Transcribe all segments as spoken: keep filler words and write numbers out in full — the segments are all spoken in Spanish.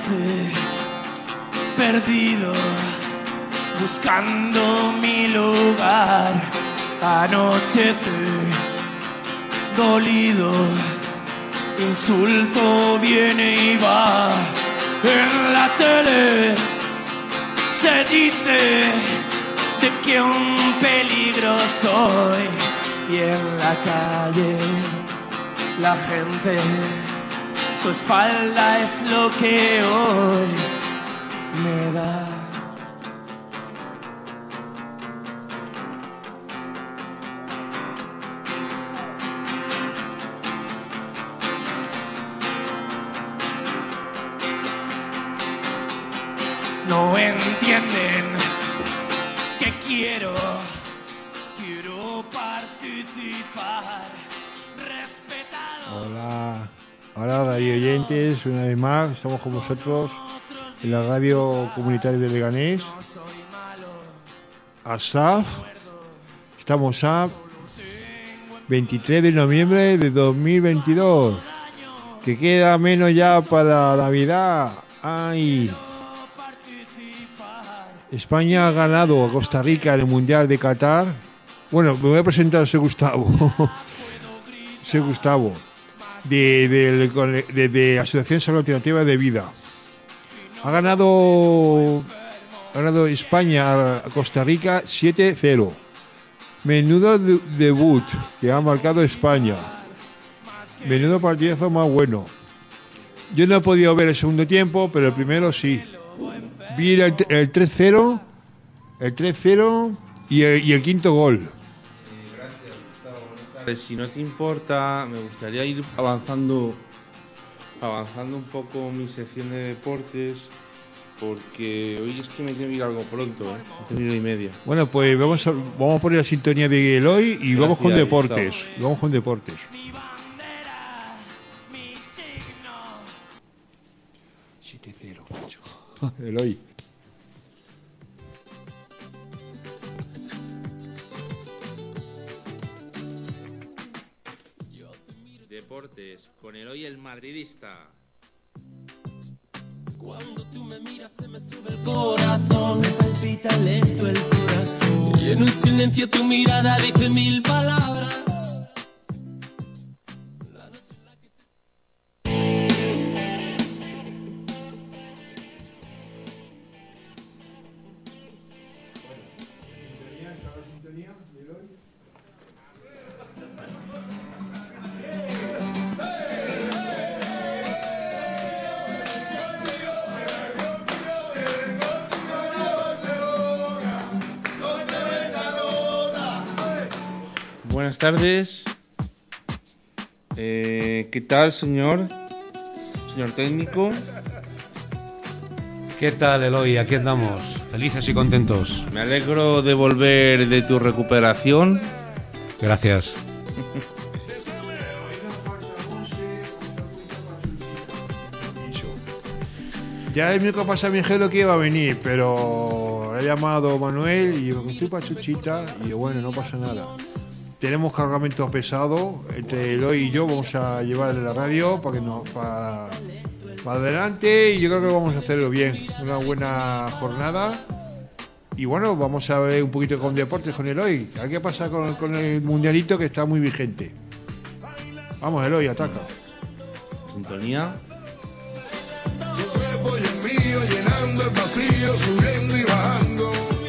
amanece perdido, buscando mi lugar. Anochece dolido, insulto viene y va. En la tele se dice de que un peligro soy, y en la calle la gente, su espalda es lo que hoy me da. No entienden que quiero, quiero participar, respetado. Hola, hola radio oyentes, una vez más estamos con vosotros en la radio comunitaria de Leganés, ASAF. Estamos a veintitrés de noviembre de dos mil veintidós, que queda menos ya para Navidad. ¡Ay! España ha ganado a Costa Rica en el Mundial de Qatar. Bueno, me voy a presentar, soy Gustavo. Soy Gustavo, de, de, de, de Asociación Salud Alternativa de Vida. Ha ganado, ha ganado España a Costa Rica siete cero. Menudo de, debut que ha marcado España. Menudo partidazo más bueno. Yo no he podido ver el segundo tiempo, pero el primero sí. Vi el, el tres cero, el tres cero y el, y el quinto gol. Eh, gracias, Gustavo. Buenas tardes. Si no te importa, me gustaría ir avanzando, avanzando un poco mi sección de deportes, porque hoy es que me tengo que ir algo pronto, ¿eh? Me tengo que ir a y media. Bueno, pues vamos a, vamos a poner la sintonía de Eloy y gracias, vamos con deportes. Gustavo. Vamos con deportes. siete cero, macho. Eloy. Deportes con Eloy el madridista. Cuando tú me miras se me sube el corazón, me palpita lento el corazón, y en un silencio tu mirada dice mil palabras. Buenas tardes. Eh, ¿Qué tal, señor? Señor técnico. ¿Qué tal, Eloy? Aquí andamos, felices y contentos. Me alegro de volver de tu recuperación. Gracias. Ya el miércoles pasado me dijeron que iba a venir, pero he llamado a Manuel y digo que estoy para Chuchita, y digo, bueno, no pasa nada. Tenemos cargamento pesado, entre Eloy y yo vamos a llevarle la radio para que nos para, para adelante, y yo creo que vamos a hacerlo bien, una buena jornada. Y bueno, vamos a ver un poquito con deportes con Eloy. ¿A qué pasa con, con el mundialito que está muy vigente? Vamos, Eloy, ataca. Sintonía. Llenando el vacío, subiendo y bajando.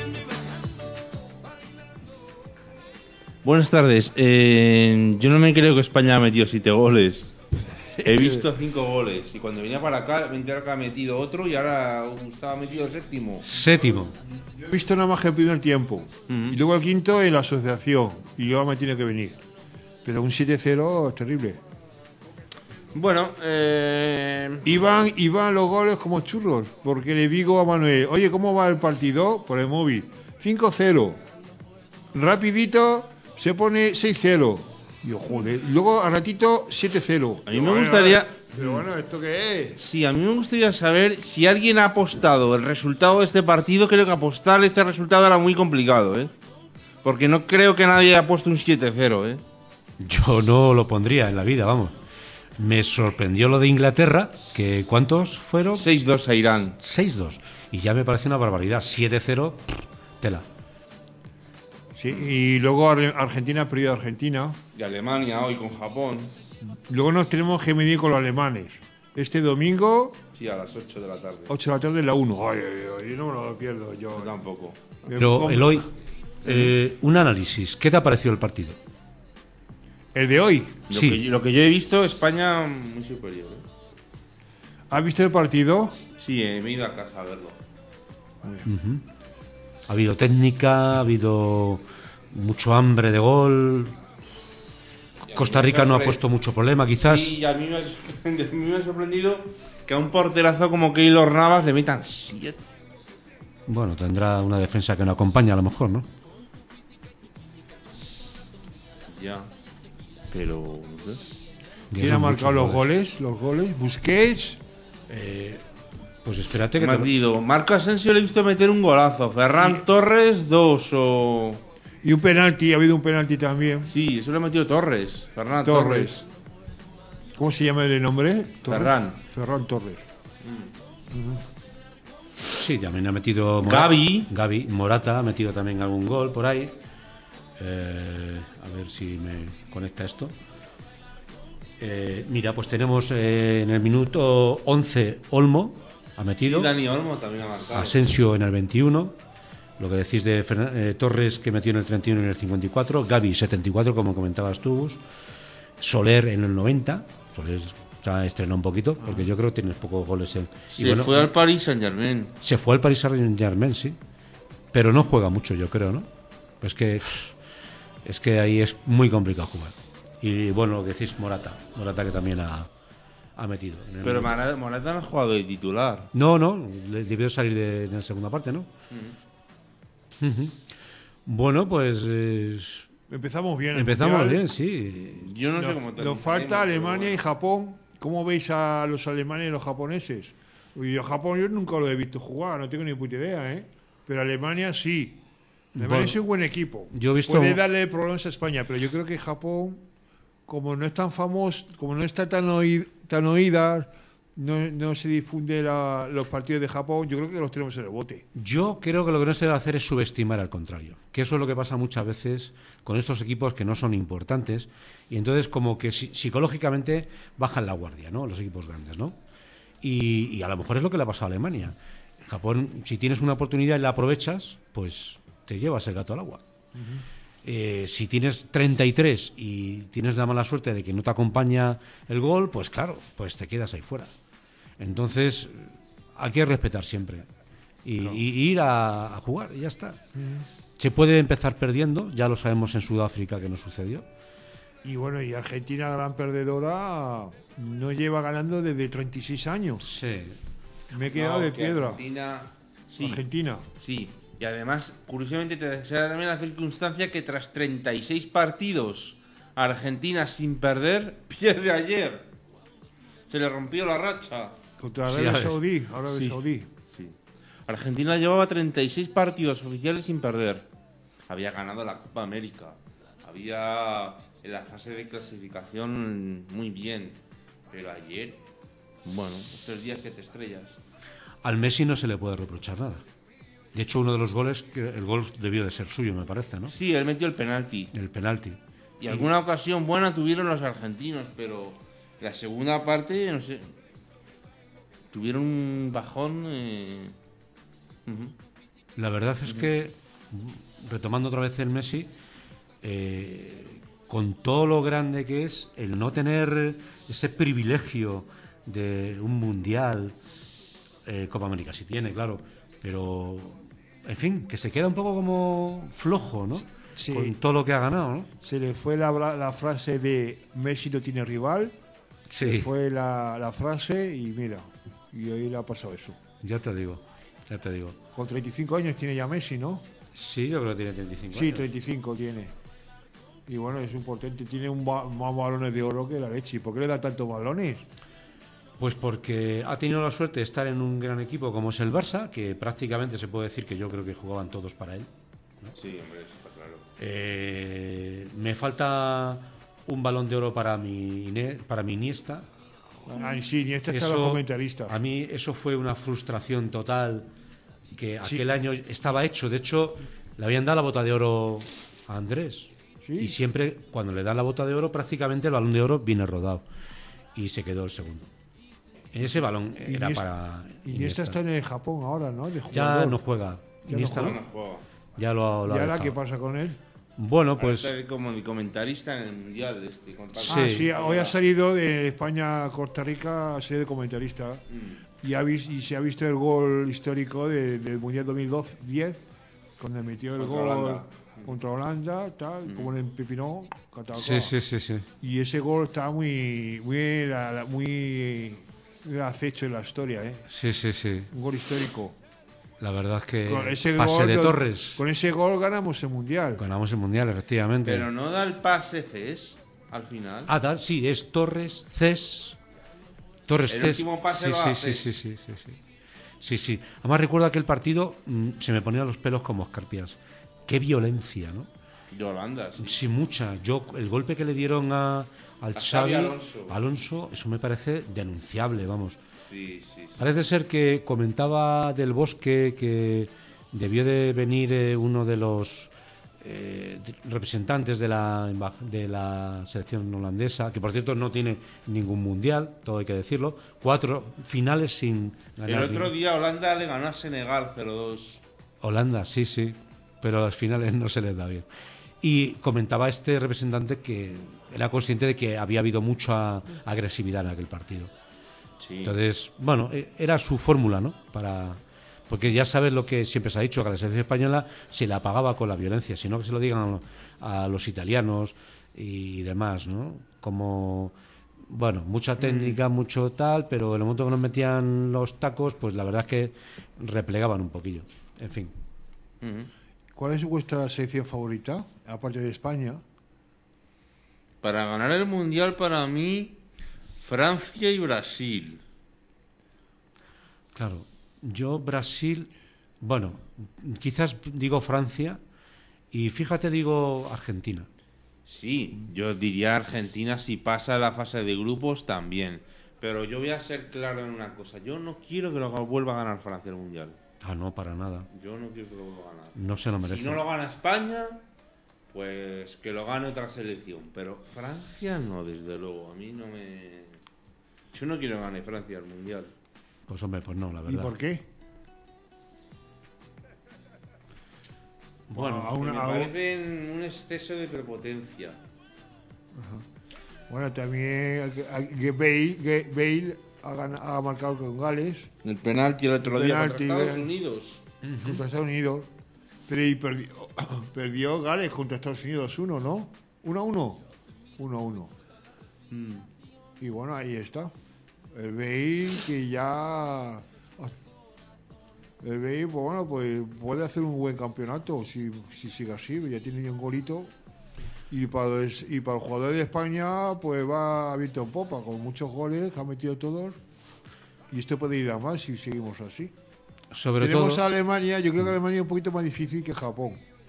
Buenas tardes. Eh, yo no me creo que España ha metido siete goles. He visto cinco goles y cuando venía para acá, venía acá ha metido otro y ahora estaba metido el séptimo. Séptimo. Yo he visto nada más que el primer tiempo. Uh-huh. Y luego el quinto en la asociación. Y luego me tiene que venir. Pero un siete cero es terrible. Bueno, eh... Iban, iban los goles como churros, porque le digo a Manuel, oye, ¿cómo va el partido? Por el móvil, cinco cero. Rapidito se pone seis cero. Y yo, joder, luego al ratito siete cero. A mí me gustaría... Pero bueno, ¿esto qué es? Sí, a mí me gustaría saber si alguien ha apostado el resultado de este partido. Creo que apostar este resultado era muy complicado, ¿eh? Porque no creo que nadie haya puesto un siete cero, ¿eh? Yo no lo pondría en la vida, vamos. Me sorprendió lo de Inglaterra, que ¿cuántos fueron? seis dos a Irán. seis dos. Y ya me parece una barbaridad. siete cero, tela. Sí, y luego Ar- Argentina perdió a Argentina. Y Alemania hoy con Japón. Luego nos tenemos que medir con los alemanes. Este domingo, Sí, a las ocho de la tarde. ocho de la tarde, la uno. Ay, ay, ay, yo no me lo pierdo. Yo, Yo tampoco. Me Pero, pongo- Eloy, eh, un análisis. ¿Qué te ha parecido el partido? El de hoy. Lo, Sí. que, yo- lo que yo he visto, España muy superior. ¿eh? ¿Has visto el partido? Sí, eh, me he ido a casa a verlo. Ha habido técnica, ha habido mucho hambre de gol. Costa Rica no ha puesto mucho problema, quizás. Sí, y a mí me ha, a mí me ha sorprendido que a un porterazo como Keylor Navas le metan siete. Bueno, tendrá una defensa que no acompaña a lo mejor, ¿no? Ya. Pero, no sé. Ya ¿Quién ha son marcado muchos los goles? Los goles. Busquets. Pues espérate que Me ha te... dicho, Marco Asensio le he visto meter un golazo. Ferran Torres, dos o... Y un penalti. Ha habido un penalti también. Sí, eso lo ha metido Torres. Ferran Torres. Torres. ¿Cómo se llama el nombre? ¿Torres? Ferran. Ferran Torres. Sí, también ha metido Mora- Gavi. Gavi, Morata ha metido también algún gol por ahí. Eh, a ver si me conecta esto. Eh, mira, pues tenemos eh, en el minuto once Olmo ha Y metido, Dani Olmo también ha marcado. Asensio en el veintiuno, lo que decís de Fernan- eh, Torres que metió en el treinta y uno y en el cincuenta y cuatro, Gavi setenta y cuatro como comentabas tú, Gus. Soler en el noventa, Soler ya estrenó un poquito porque yo creo que tienes pocos goles en... y Se bueno, fue al Paris Saint Germain. se fue al Paris Saint-Germain, sí. Pero no juega mucho, yo creo, ¿no? Es que es que ahí es muy complicado jugar. Y bueno, lo que decís Morata, Morata que también ha, ha metido. En el- Pero Morata, Morata no ha jugado de titular. No, no, le debió salir de, de la segunda parte, ¿no? Ujú. Bueno, pues eh, Empezamos bien. el empezamos Mundial. bien, sí. Yo no sé Nos, cómo te nos falta Alemania y Japón. ¿Cómo veis a los alemanes y los japoneses? Y a Japón yo nunca lo he visto jugar, no tengo ni puta idea, ¿eh? Pero Alemania sí. Alemania Bueno, es un buen equipo. yo he visto- Puede darle problemas a España, pero yo creo que Japón, como no es tan famoso, como no está tan, oí- tan oída, no, no se difunde la- los partidos de Japón, yo creo que los tenemos en el bote. Yo creo que lo que no se debe hacer es subestimar al contrario, que eso es lo que pasa muchas veces con estos equipos que no son importantes y entonces como que si- psicológicamente bajan la guardia, ¿no? Los equipos grandes, ¿no? Y, y a lo mejor es lo que le ha pasado a Alemania. Japón, si tienes una oportunidad y la aprovechas, pues te llevas el gato al agua. Eh, si tienes treinta y tres y tienes la mala suerte de que no te acompaña el gol, pues claro, pues te quedas ahí fuera. Entonces, hay que respetar siempre y, y- y ir a, a jugar y ya está. Se puede empezar perdiendo, ya lo sabemos en Sudáfrica que no sucedió. Y bueno, y Argentina, gran perdedora, no lleva ganando desde treinta y seis años. Sí. Me he quedado de piedra. Argentina, sí, Argentina. sí. Y además, curiosamente, te se da también la circunstancia que tras treinta y seis partidos, Argentina sin perder, pierde ayer. Se le rompió la racha. Contra Sí, Arabia a ver. Saudí. Arabia Sí. Saudí. Sí. Argentina llevaba treinta y seis partidos oficiales sin perder. Había ganado la Copa América. Había en la fase de clasificación muy bien. Pero ayer, bueno, estos días que te estrellas. Al Messi no se le puede reprochar nada. De hecho, uno de los goles, que el gol debió de ser suyo, me parece, ¿no? Sí, él metió el penalti. El penalti. Y alguna ocasión buena tuvieron los argentinos, pero la segunda parte, no sé, tuvieron un bajón. eh, ujú. La verdad es que, retomando otra vez el Messi, eh, con todo lo grande que es, el no tener ese privilegio de un mundial, eh, Copa América sí tiene, claro, pero, en fin, que se queda un poco como flojo, ¿no? Sí. Con todo lo que ha ganado, ¿no? Se le fue la, la frase de Messi no tiene rival. Sí, Fue la, la frase y mira, y hoy le ha pasado eso. ya te digo, ya te digo. Con treinta y cinco años tiene ya Messi, ¿no? Sí, yo creo que tiene treinta y cinco Sí, años. treinta y cinco tiene. Y bueno, es importante, tiene un ba- más balones de oro que la leche. ¿Y por qué le da tantos balones? Pues porque ha tenido la suerte de estar en un gran equipo como es el Barça, que prácticamente se puede decir que yo creo que jugaban todos para él. Sí, hombre, eso está claro. Eh, me falta un Balón de Oro para mi, Ine- para mi Iniesta. Ah, sí, ni este está Eso, los comentaristas. a mí eso fue una frustración total, que Sí. aquel año estaba hecho. De hecho, le habían dado la bota de oro a Andrés. Sí. Y siempre, cuando le dan la bota de oro, prácticamente el Balón de Oro viene rodado. Y se quedó el segundo. Ese balón era Iniesta- para Iniesta Iniesta. está en el Japón ahora, ¿no? De Ya jugador. no juega. Ya no Iniesta No, no- no juega. ya lo, lo ha ¿Y ahora dejado. qué pasa con él? Bueno, Pues pues como el comentarista en el mundial este, con Sí. Ah, sí, hoy ha salido de España-Costa Rica, ha sido de comentarista. Mm. Y, ha vis- y se ha visto el gol histórico de- del Mundial dos mil diez, cuando metió el Contra gol Holanda. contra Holanda, tal, como en Pepinó. Catacua. sí, sí, sí, sí. Y ese gol está muy, muy, la- la- muy acecho en la historia, ¿eh? Sí, sí, sí. Un gol histórico. La verdad es que Con ese pase gol, de lo- Torres. Con ese gol ganamos el Mundial. Ganamos el Mundial, efectivamente. Pero no da el pase Cés al final. Ah, da- sí, es Torres, Cés. Torres, El Cés. último pase sí, lo sí, da sí, Cés. sí, sí, sí, sí. Sí, sí. Además recuerdo aquel partido, mm, se me ponían los pelos como escarpias. Qué violencia, ¿no? De Holanda, sí. Sí, mucha. Yo, el golpe que le dieron a, al A Xavi Xavi Alonso. Alonso, eso me parece denunciable, vamos. Sí, sí, sí. Parece ser que comentaba Del Bosque que debió de venir eh, uno de los eh, de- representantes de la, emba- de la selección holandesa, que por cierto no tiene ningún mundial, todo hay que decirlo, cuatro finales sin ganar. El otro ningún- día Holanda le ganó a Senegal cero dos. Holanda, sí, sí, pero a las finales no se les da bien. Y comentaba este representante que era consciente de que había habido mucha agresividad en aquel partido. Sí. Entonces, bueno, eh, era su fórmula, ¿no? Para, porque ya sabes lo que siempre se ha dicho, que a la selección española se la apagaba con la violencia, sino que se lo digan a, a los italianos y demás, ¿no? Como, bueno, mucha técnica, mucho tal, pero en el momento que nos metían los tacos, pues la verdad es que replegaban un poquillo. En fin. Ujú. ¿Cuál es vuestra selección favorita, aparte de España? Para ganar el mundial, para mí, Francia y Brasil. Claro, yo Brasil, bueno, quizás digo Francia y fíjate digo Argentina. Sí, yo diría Argentina si pasa la fase de grupos también. Pero yo voy a ser claro en una cosa. Yo no quiero que lo vuelva a ganar Francia el mundial. Ah, no, para nada. Yo no quiero que lo vuelva a ganar. No se lo merece. Si no lo gana España, pues que lo gane otra selección. Pero Francia no, desde luego. A mí no me... Yo no quiero que gane Francia el mundial. Pues hombre, pues no, la ¿Y verdad. por qué? Bueno, a una- me a un- parece un exceso de prepotencia. Bueno, también a- a- que Bale, que Bale ha, gana- ha marcado con Gales El penalti el otro día contra Penalti, Estados eh. Unidos. contra Estados Unidos. Pero y perdió, perdió Gales contra Estados Unidos uno, ¿no? uno a uno. uno a uno. Y bueno, ahí está. El Bale que ya... El Bale, pues bueno, pues puede hacer un buen campeonato si, si sigue así, ya tiene un golito. Y para, los- y para el jugador de España, pues va a viento en popa, con muchos goles que ha metido todos. Y esto puede ir a más si seguimos así. sobre Tenemos todo, a Alemania, yo creo que Alemania es un poquito más difícil que Japón.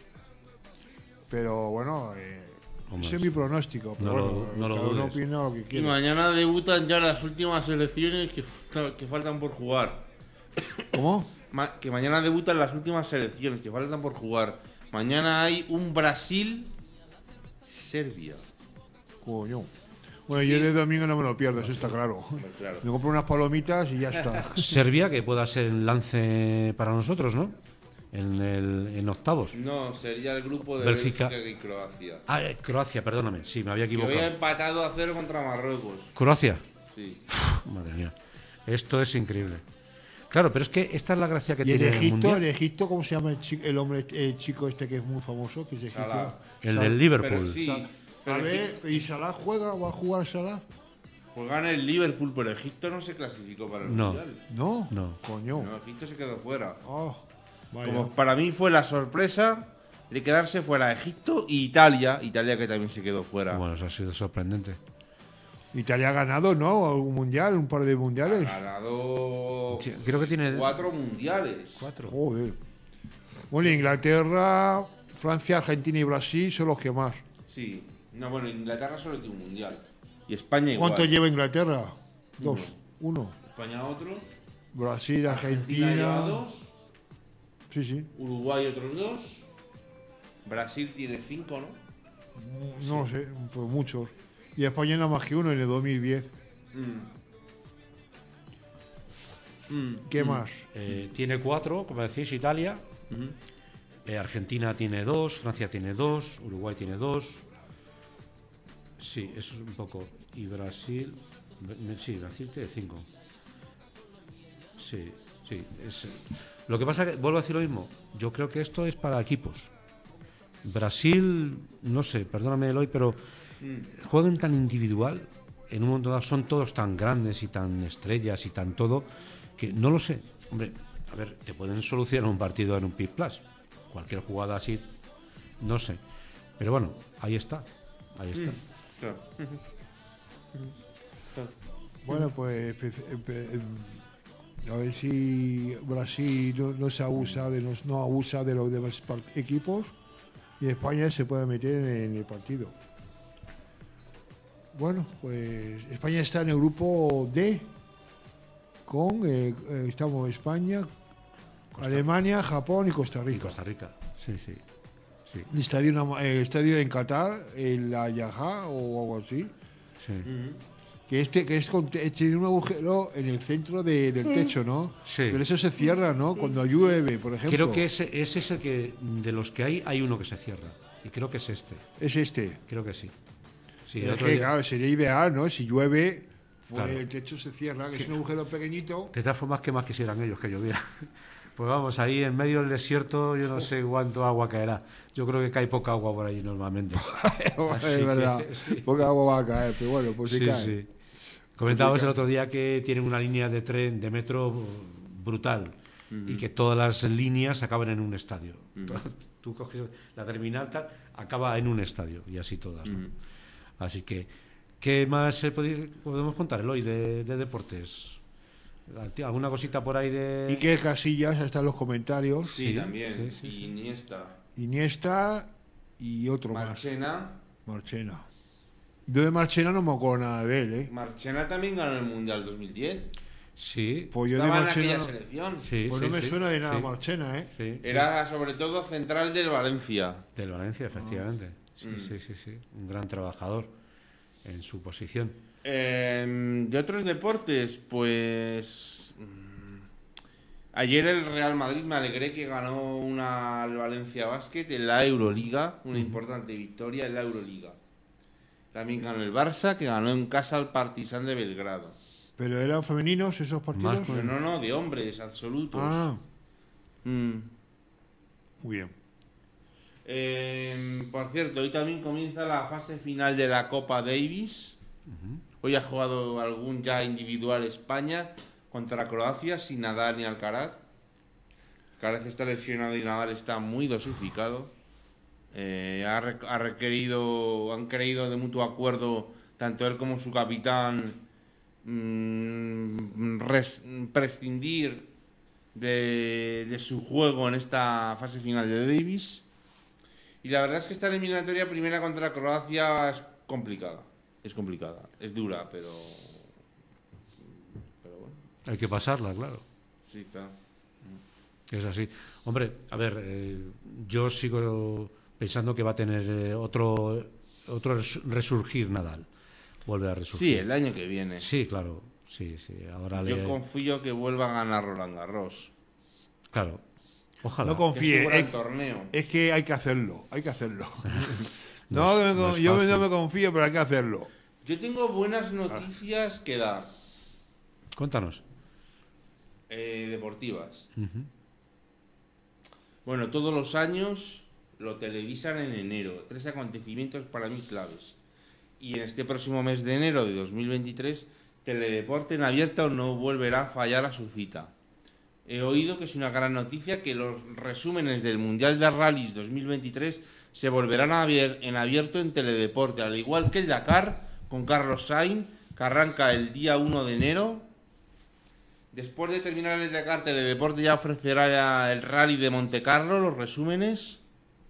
Pero bueno, eh, Hombre, ese es mi pronóstico. Pero no lo- bueno, no lo cada uno dudes. opina lo que Y quiere. mañana debutan ya las últimas selecciones que, falta- que faltan por jugar. ¿Cómo? Ma- que mañana debutan las últimas selecciones que faltan por jugar. Mañana hay un Brasil-Serbia. Coño. Bueno, yo de domingo no me lo pierdo, eso está claro. Pues claro. Me compro unas palomitas y ya está. Serbia, que pueda ser el lance para nosotros, ¿no? En, el, en octavos. No, sería el grupo de Bélgica. Bélgica, y Croacia. Ah, eh, Croacia, perdóname, sí, me había Que hoy ha equivocado. empatado a cero contra Marruecos. Croacia, Sí. madre mía, esto es increíble. Claro, pero es que esta es la gracia que Y en tiene el Egipto, Mundial. en Egipto, ¿cómo se llama el, chi- el hombre, el chico este que es muy famoso? Que es egipcio? Salah. El Sal- del Liverpool. Pero sí, Sal- pero A ver, ¿y Salah juega? ¿Va a jugar Salah? pues gana el Liverpool, pero Egipto no se clasificó para el No. Mundial. No. No. Coño. No, Egipto se quedó fuera. Oh, vaya. Como para mí fue la sorpresa de quedarse fuera Egipto y Italia. Italia que también se quedó fuera. Bueno, eso ha sido sorprendente. Italia ha ganado, ¿no? Un mundial, un par de Ha mundiales. ganado Sí, creo que tiene cuatro mundiales. cuatro. Joder. Bueno, Inglaterra, Francia, Argentina y Brasil son los que más. Sí, No, bueno, Inglaterra solo tiene un mundial. Y España igual. ¿Cuánto lleva Inglaterra? Dos. Uno. España otro. Brasil, Argentina lleva Argentina. dos. Sí, sí. Uruguay otros dos. Brasil tiene cinco, ¿no? No lo sé, pues muchos. Y España nada más que uno en el dos mil diez. Mm. Mm. ¿Qué más? Eh, tiene cuatro, como decís, Italia. Ujú. Eh, Argentina tiene dos, Francia tiene dos, Uruguay tiene dos. Sí, eso es un poco. Y Brasil. me- Sí, Brasil tiene cinco. Sí, sí. Es, lo que pasa que, vuelvo a decir lo mismo, yo creo que esto es para equipos. Brasil, no sé, perdóname Eloy, pero juegan tan individual, en un momento dado son todos tan grandes y tan estrellas y tan todo, que no lo sé. Hombre, a ver, te pueden solucionar un partido en un Pip Plus. Cualquier jugada así, no sé. Pero bueno, ahí está, ahí está. Claro. Bueno, pues empe- empe- em, a ver si Brasil no, no se abusa de los, no abusa de los demás par- equipos y España se puede meter en el partido. Bueno, pues España está en el grupo D con eh, eh, estamos España, Alemania, Japón y Costa Y Rica. Costa Rica, sí, sí. sí, El estadio, en- el estadio en Qatar, en la Yajá o algo así. sí. Que este que es con te- tiene un agujero en el centro de- del techo, ¿no? Sí. Pero eso se cierra, ¿no? Cuando llueve, por ejemplo. Creo que ese, ese es el que, de los que hay, hay uno que se cierra. Y creo que es este. es este. Creo que sí. Sí, el es otro que, día- claro, sería ideal, ¿no? Si llueve, pues Claro. el techo se cierra, que es un agujero pequeñito. De todas formas, que más quisieran ellos que lloviera. Pues vamos, ahí en medio del desierto, yo no sé cuánto agua caerá. Yo creo que cae poca agua por ahí normalmente. Así es que, verdad. sí. Poca agua va a caer, pero bueno, pues si Sí, cae. sí. Comentábamos el otro día que tienen una línea de tren, de metro brutal y que todas las líneas acaban en un estadio. Todas- Tú coges la terminal, tal, acaba en un estadio y así todas. ¿no? Así que, ¿qué más eh, podi- podemos contar, Eloy, de, de deportes? ¿Alguna cosita por ahí de...? Y que Casillas hasta en los comentarios. Sí, Sí, también. sí, sí, y Iniesta. Iniesta y otro Marchena. más. Marchena. Yo de Marchena no me acuerdo nada de él, ¿eh? Marchena también ganó el Mundial dos mil diez. Sí, Pues yo de Estaba en Marchena. aquella no- selección. sí, Pues sí, no me sí, suena de nada sí, Marchena, ¿eh? sí, sí. Era sobre todo central del Valencia. Del Valencia, efectivamente. Sí, Mm. sí, sí, sí. Un gran trabajador en su posición. Eh, de otros deportes, pues... mm, Ayer el Real Madrid me alegré que ganó una al Valencia Basket en la Euroliga, una importante victoria en la Euroliga. También ganó el Barça, que ganó en casa al Partizan de Belgrado. Pero eran femeninos esos partidos. Más Pero no, no, de hombres absolutos. Ah, Mm. muy bien. Eh, por cierto, hoy también comienza la fase final de la Copa Davis. Hoy ha jugado algún ya individual España contra Croacia sin Nadal ni Alcaraz. Alcaraz está lesionado y Nadal está muy dosificado. Eh, ha, re- ha requerido, han creído de mutuo acuerdo tanto él como su capitán mm, res- prescindir de, de su juego en esta fase final de Davis. Y la verdad es que esta eliminatoria primera contra Croacia es complicada. Es complicada, es dura, pero. Pero bueno, Hay que pasarla, claro. sí, claro. Es así. Hombre, a ver, eh, yo sigo pensando que va a tener eh, otro otro res- resurgir Nadal. Vuelve a Sí, resurgir. el año que viene. Sí, claro. Sí, sí. Ahora Yo le... confío que vuelva a ganar Roland Garros. Claro. Ojalá. No Que es confíe. un gran Es, torneo. es que hay que hacerlo. Hay que hacerlo. no, No que me es- no con- es yo fácil. no me confío, pero hay que hacerlo. Yo tengo buenas noticias que dar, Cuéntanos. eh, deportivas. Ujú. Bueno, todos los años lo televisan en enero. Tres acontecimientos para mí claves. Y en este próximo mes de enero de dos mil veintitrés, Teledeporte en abierto no volverá a fallar a su cita. He oído que es una gran noticia que los resúmenes del Mundial de Rallys dos mil veintitrés se volverán a ver en abierto en Teledeporte, al igual que el Dakar con Carlos Sainz, que arranca el día uno de enero. Después de terminar el Dakar, Teledeporte ya ofrecerá ya el Rally de Monte Carlo, los resúmenes.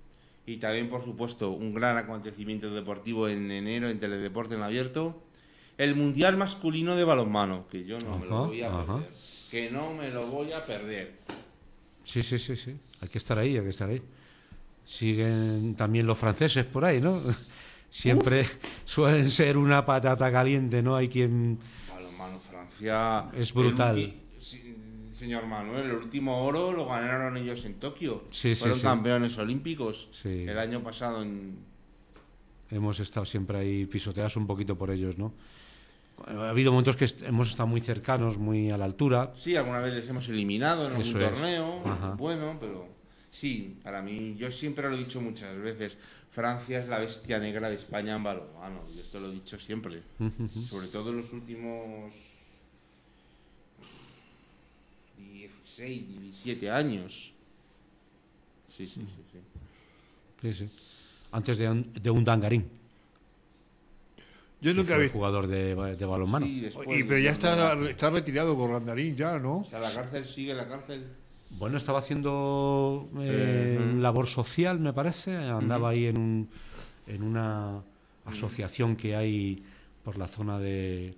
Y también, por supuesto, un gran acontecimiento deportivo en enero en Teledeporte en abierto, el Mundial Masculino de Balonmano, que yo no Ajá, me lo voy a ajá. perder. Que no me lo voy a perder. Sí, sí, sí, sí. Hay que estar ahí, hay que estar ahí. Siguen también los franceses por ahí, ¿no? Siempre uh. suelen ser una patata caliente, ¿no? Hay quien... Balonmano Francia... Es brutal. Ulti... Señor Manuel, el último oro lo ganaron ellos en Tokio. Sí, Fueron sí, campeones sí. olímpicos sí. el año pasado en... Hemos estado siempre ahí pisoteados un poquito por ellos, ¿no? Ha habido momentos que hemos estado muy cercanos, muy a la altura. Sí, alguna vez les hemos eliminado en algún Eso torneo. Es. Bueno, pero sí, para mí, yo siempre lo he dicho muchas veces, Francia es la bestia negra de España en balonmano. Y esto lo he dicho siempre. Uh-huh. Sobre todo en los últimos dieciséis, diecisiete años. Sí, sí, sí, sí. Sí, sí. Antes de un, de un Dangarín. Yo nunca vi jugador de, de balonmano. Sí, después, y, pero ya está, está retirado con Randarín, ya, ¿no? O sea, la cárcel sigue la cárcel. Bueno, estaba haciendo eh, uh-huh. labor social, me parece. Andaba uh-huh. ahí en, un, en una asociación que hay por la zona de,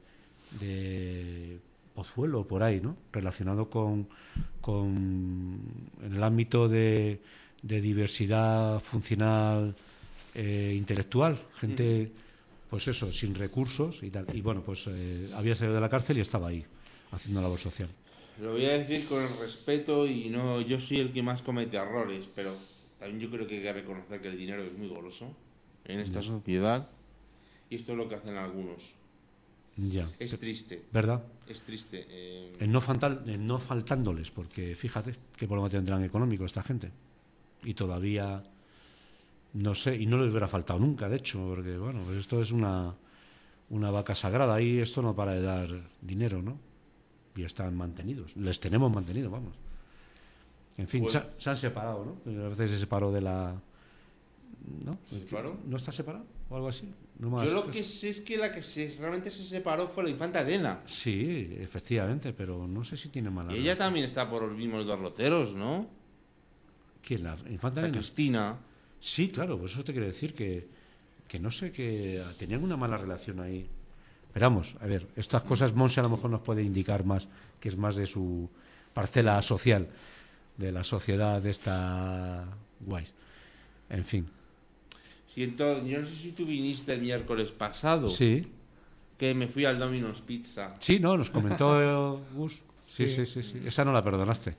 de Pozuelo, por ahí, ¿no? Relacionado con, con en el ámbito de, de diversidad funcional eh, intelectual, gente... Uh-huh. Pues eso, sin recursos y tal. Y bueno, pues eh, había salido de la cárcel y estaba ahí, haciendo labor social. Lo voy a decir con el respeto y no, yo soy el que más comete errores, pero también yo creo que hay que reconocer que el dinero es muy goloso en esta ya. sociedad y esto es lo que hacen algunos. Ya. Es triste. ¿Verdad? Es triste. Eh... En, no faltar, en no faltándoles, porque fíjate qué problema tendrán económico esta gente. Y todavía... No sé, y no les hubiera faltado nunca, de hecho, porque, bueno, pues esto es una, una vaca sagrada y esto no para de dar dinero, ¿no? Y están mantenidos, les tenemos mantenidos, vamos. En fin, bueno. se, se han separado, ¿no? A veces se separó de la... ¿No? ¿Se separó? ¿No está separado o algo así? No más. Yo lo que sé es que la que se, realmente se separó fue la infanta Elena. Sí, efectivamente, pero no sé si tiene mala... Y ella relación. También está por los mismos dorloteros, ¿no? ¿Quién? ¿La infanta Elena? La Cristina... Sí, claro, pues eso te quiere decir que, que no sé, que tenían una mala relación ahí. Pero vamos, a ver, estas cosas Monse a lo mejor nos puede indicar más, que es más de su parcela social, de la sociedad de esta guays. En fin. Siento, yo no sé si tú viniste el miércoles pasado. Sí. Que me fui al Domino's Pizza. Sí, no, nos comentó Gus. Sí, sí, sí, sí. Esa no la perdonaste.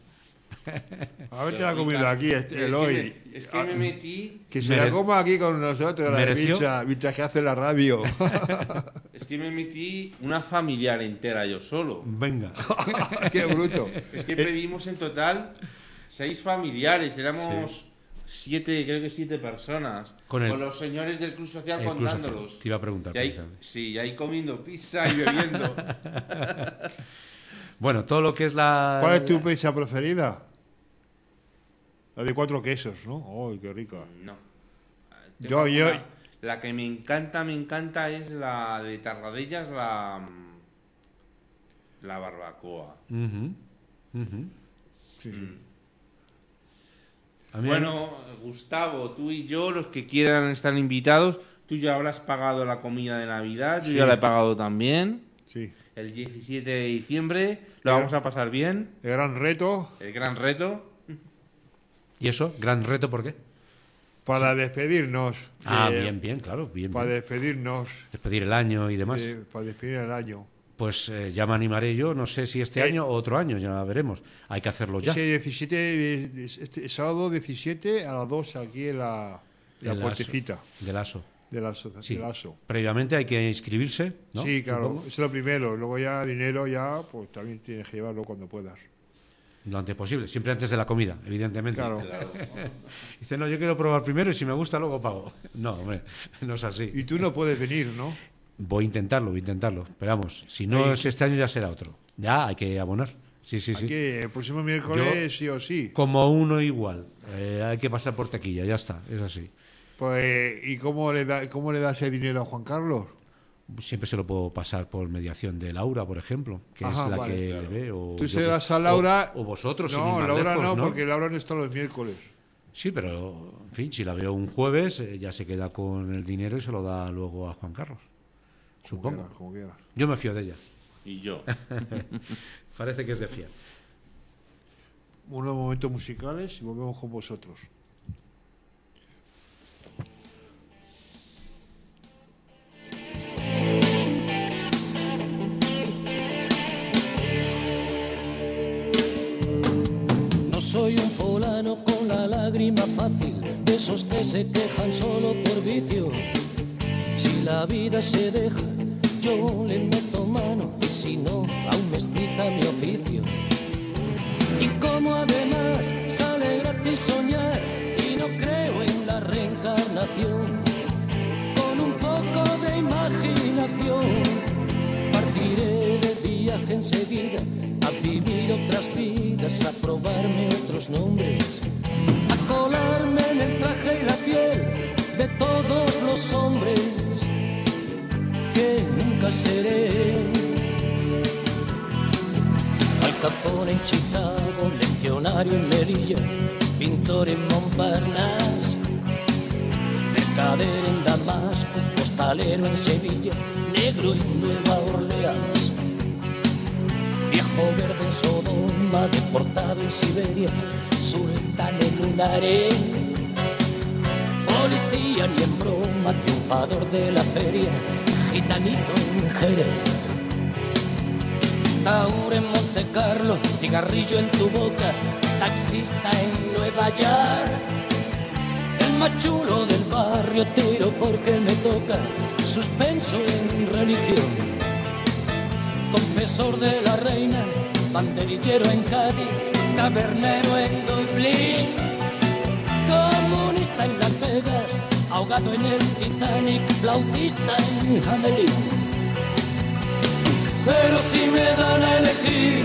A ver, te la ha comido aquí este, el hoy. Es que me, es que me metí. Que se Mere... la coma aquí con nosotros, la pizza, mientras que hace la radio. Es que me metí una familiar entera yo solo. Venga. Qué bruto. Es que pedimos en total seis familiares, éramos sí. siete, creo que siete personas. Con, el, con los señores del Club Social contándolos. Club Social. Te iba a preguntar. Y ahí, sí, y ahí comiendo pizza y bebiendo. Bueno, todo lo que es la... ¿Cuál es tu pizza preferida? La de cuatro quesos, ¿no? ¡Oh, qué rica! No. Yo, yo... Una, la que me encanta, me encanta es la de Tarradellas, la... La barbacoa. Uh-huh. Uh-huh. Sí, sí. Mm. Bueno, Gustavo, tú y yo, los que quieran estar invitados, tú ya habrás pagado la comida de Navidad, yo sí. ya la he pagado también. Sí. El diecisiete de diciembre, lo vamos a pasar bien. El gran reto. El gran reto. ¿Y eso? ¿Gran reto por qué? Para despedirnos. Ah, eh, bien, bien, claro. Bien, para bien. despedirnos. Despedir el año y demás. Eh, para despedir el año. Pues eh, ya me animaré yo, no sé si este eh, año o otro año, ya veremos. Hay que hacerlo ya. Ese diecisiete, este sábado diecisiete a las dos aquí en la, la puertecita. Del ASO. Del ASO, sí. del ASO. Previamente hay que inscribirse, ¿no? Sí, claro, Supongo. Eso es lo primero. Luego ya dinero, ya, pues también tienes que llevarlo cuando puedas. Lo antes posible, siempre antes de la comida, evidentemente. Claro. claro. Dice, no, yo quiero probar primero y si me gusta luego pago. No, hombre, no es así. Y tú no puedes venir, ¿no? Voy a intentarlo, voy a intentarlo. Pero vamos, si no Ahí. es este año ya será otro. Ya hay que abonar. Sí, sí, Aquí, sí. el próximo miércoles yo, sí o sí. Como uno igual. Eh, hay que pasar por taquilla, ya está, es así. Pues, ¿y cómo le da, cómo le das el dinero a Juan Carlos? Siempre se lo puedo pasar por mediación de Laura, por ejemplo, que Ajá, es la vale, que claro. le ve. O Tú se das a Laura. O, o vosotros, no, sin Laura lejos, no, no, porque Laura no está los miércoles. Sí, pero, en fin, si la veo un jueves, eh, ya se queda con el dinero y se lo da luego a Juan Carlos. Como Supongo. quieras, como quieras. Yo me fío de ella. Y yo. Parece que es de fiar. Unos momentos musicales y volvemos con vosotros. No soy un fulano con la lágrima fácil, de esos que se quejan solo por vicio. Si la vida se deja, yo le meto mano, y si no, aún me excita mi oficio. Y como además sale gratis soñar, y no creo en la reencarnación, con un poco de imaginación partiré de viaje enseguida, a vivir otras vidas, a probarme otros nombres, a colarme en el traje y la piel de todos los hombres que nunca seré. Al Capone en Chicago, legionario en Melilla, pintor en Montparnasse, mercader en Damasco, postalero en Sevilla, negro en Nueva Orleans, viejo verde en Sodoma, deportado en Siberia, sultán en un harén, policía ni en broma, triunfador de la feria, gitanito en Jerez, taur en Monte Carlo, cigarrillo en tu boca, taxista en Nueva York, el más chulo del barrio, tiro porque me toca, suspenso en religión, confesor de la reina, banderillero en Cádiz, tabernero en Dublín, comunista en Las Vegas, ahogado en el Titanic, flautista en Hamelin. Pero si me dan a elegir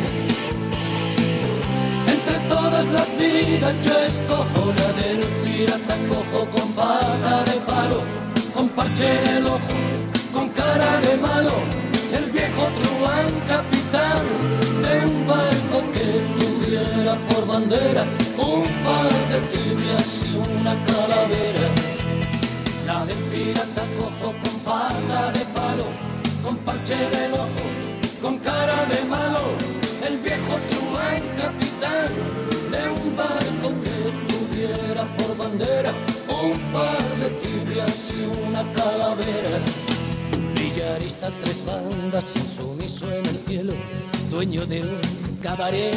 entre todas las vidas, yo escojo la del pirata cojo, con pata de palo, con parche en el ojo, con cara de malo, el viejo truán capitán de un barco que tuviera por bandera un par de tibias y una calavera. La del pirata cojo, con pata de palo, con parche en el ojo, con cara de malo, el viejo truán capitán de un barco que tuviera por bandera un par de tibias y una calavera. Billarista tres bandas, insumiso en el cielo, dueño de un cabaret,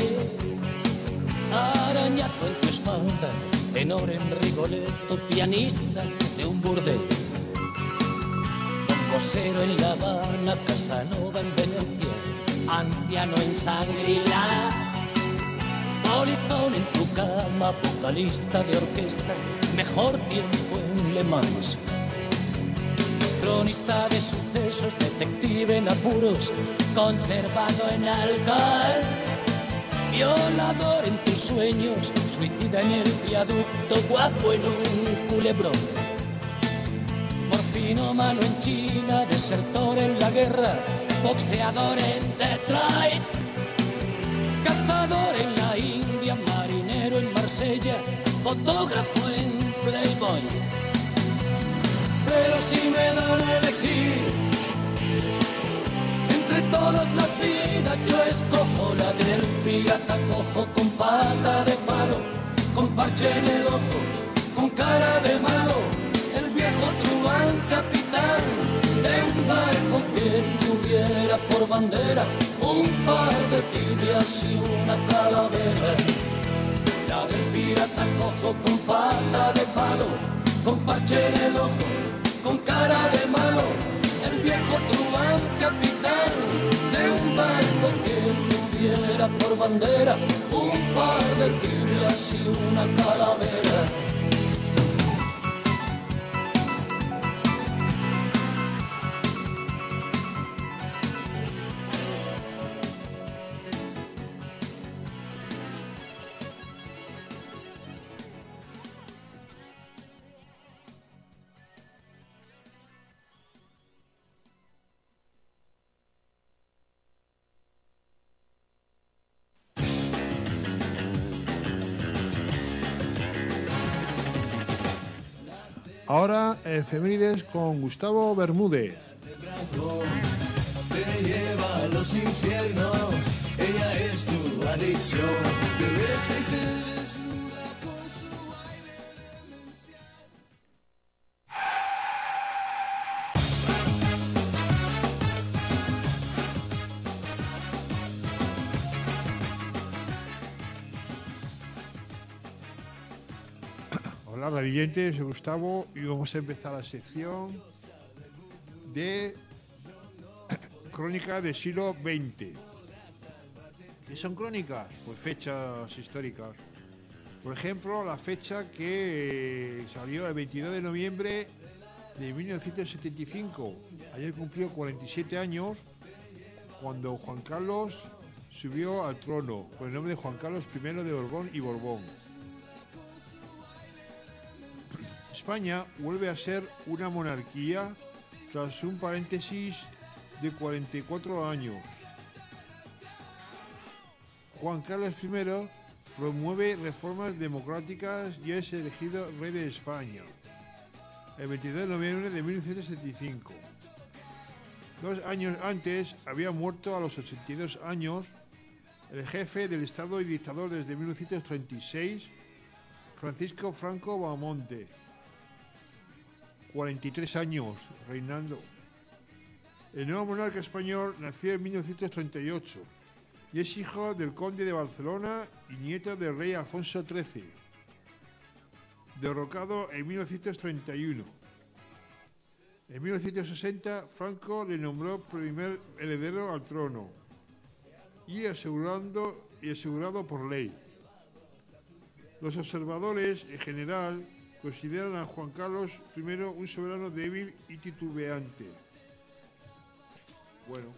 arañazo en tu espalda, tenor en Rigoletto, pianista de un burdel, cosero en La Habana, Casanova en Venecia, anciano en Shangri-La, polizón en tu cama, vocalista de orquesta, mejor tiempo en Le Mans, cronista de sucesos, detective en apuros, conservado en alcohol, violador en tus sueños, suicida en el viaducto, guapo en un culebrón, morfinómano en China, desertor en la guerra, boxeador en Detroit, cazador en la India, marinero en Marsella, fotógrafo en Playboy. Pero si me dan a elegir entre todas las vidas, yo escojo la del pirata cojo, con pata de palo, con parche en el ojo, con cara de malo, el viejo truán capitán de un barco que tuviera por bandera un par de tibias y una calavera. La del pirata cojo, con pata de palo, con parche en el ojo, con cara de malo, el viejo truán capitán de un barco que tuviera por bandera un par de tibias y una calavera. Ahora, efemérides con Gustavo Bermúdez. Te lleva a los infiernos, ella es tu adicción, te besa y te desnuda con su baile demencial. Hola, radioyentes, soy Gustavo y vamos a empezar la sección de crónica del siglo veinte. ¿Qué son crónicas? Pues fechas históricas. Por ejemplo, la fecha que salió el veintidós de noviembre de mil novecientos setenta y cinco. Ayer cumplió cuarenta y siete años cuando Juan Carlos subió al trono con el nombre de Juan Carlos primero de Borbón y Borbón. España vuelve a ser una monarquía tras un paréntesis de cuarenta y cuatro años. Juan Carlos primero promueve reformas democráticas y es elegido rey de España el veintidós de noviembre de mil novecientos setenta y cinco. Dos años antes había muerto a los ochenta y dos años el jefe del Estado y dictador desde mil novecientos treinta y seis, Francisco Franco Bahamonde. cuarenta y tres años reinando. El nuevo monarca español nació en mil novecientos treinta y ocho y es hijo del conde de Barcelona y nieto del rey Alfonso trece, derrocado en mil novecientos treinta y uno. En mil novecientos sesenta, Franco le nombró primer heredero al trono y, asegurando, y asegurado por ley. Los observadores, en general, consideran a Juan Carlos primero un soberano débil y titubeante. Bueno,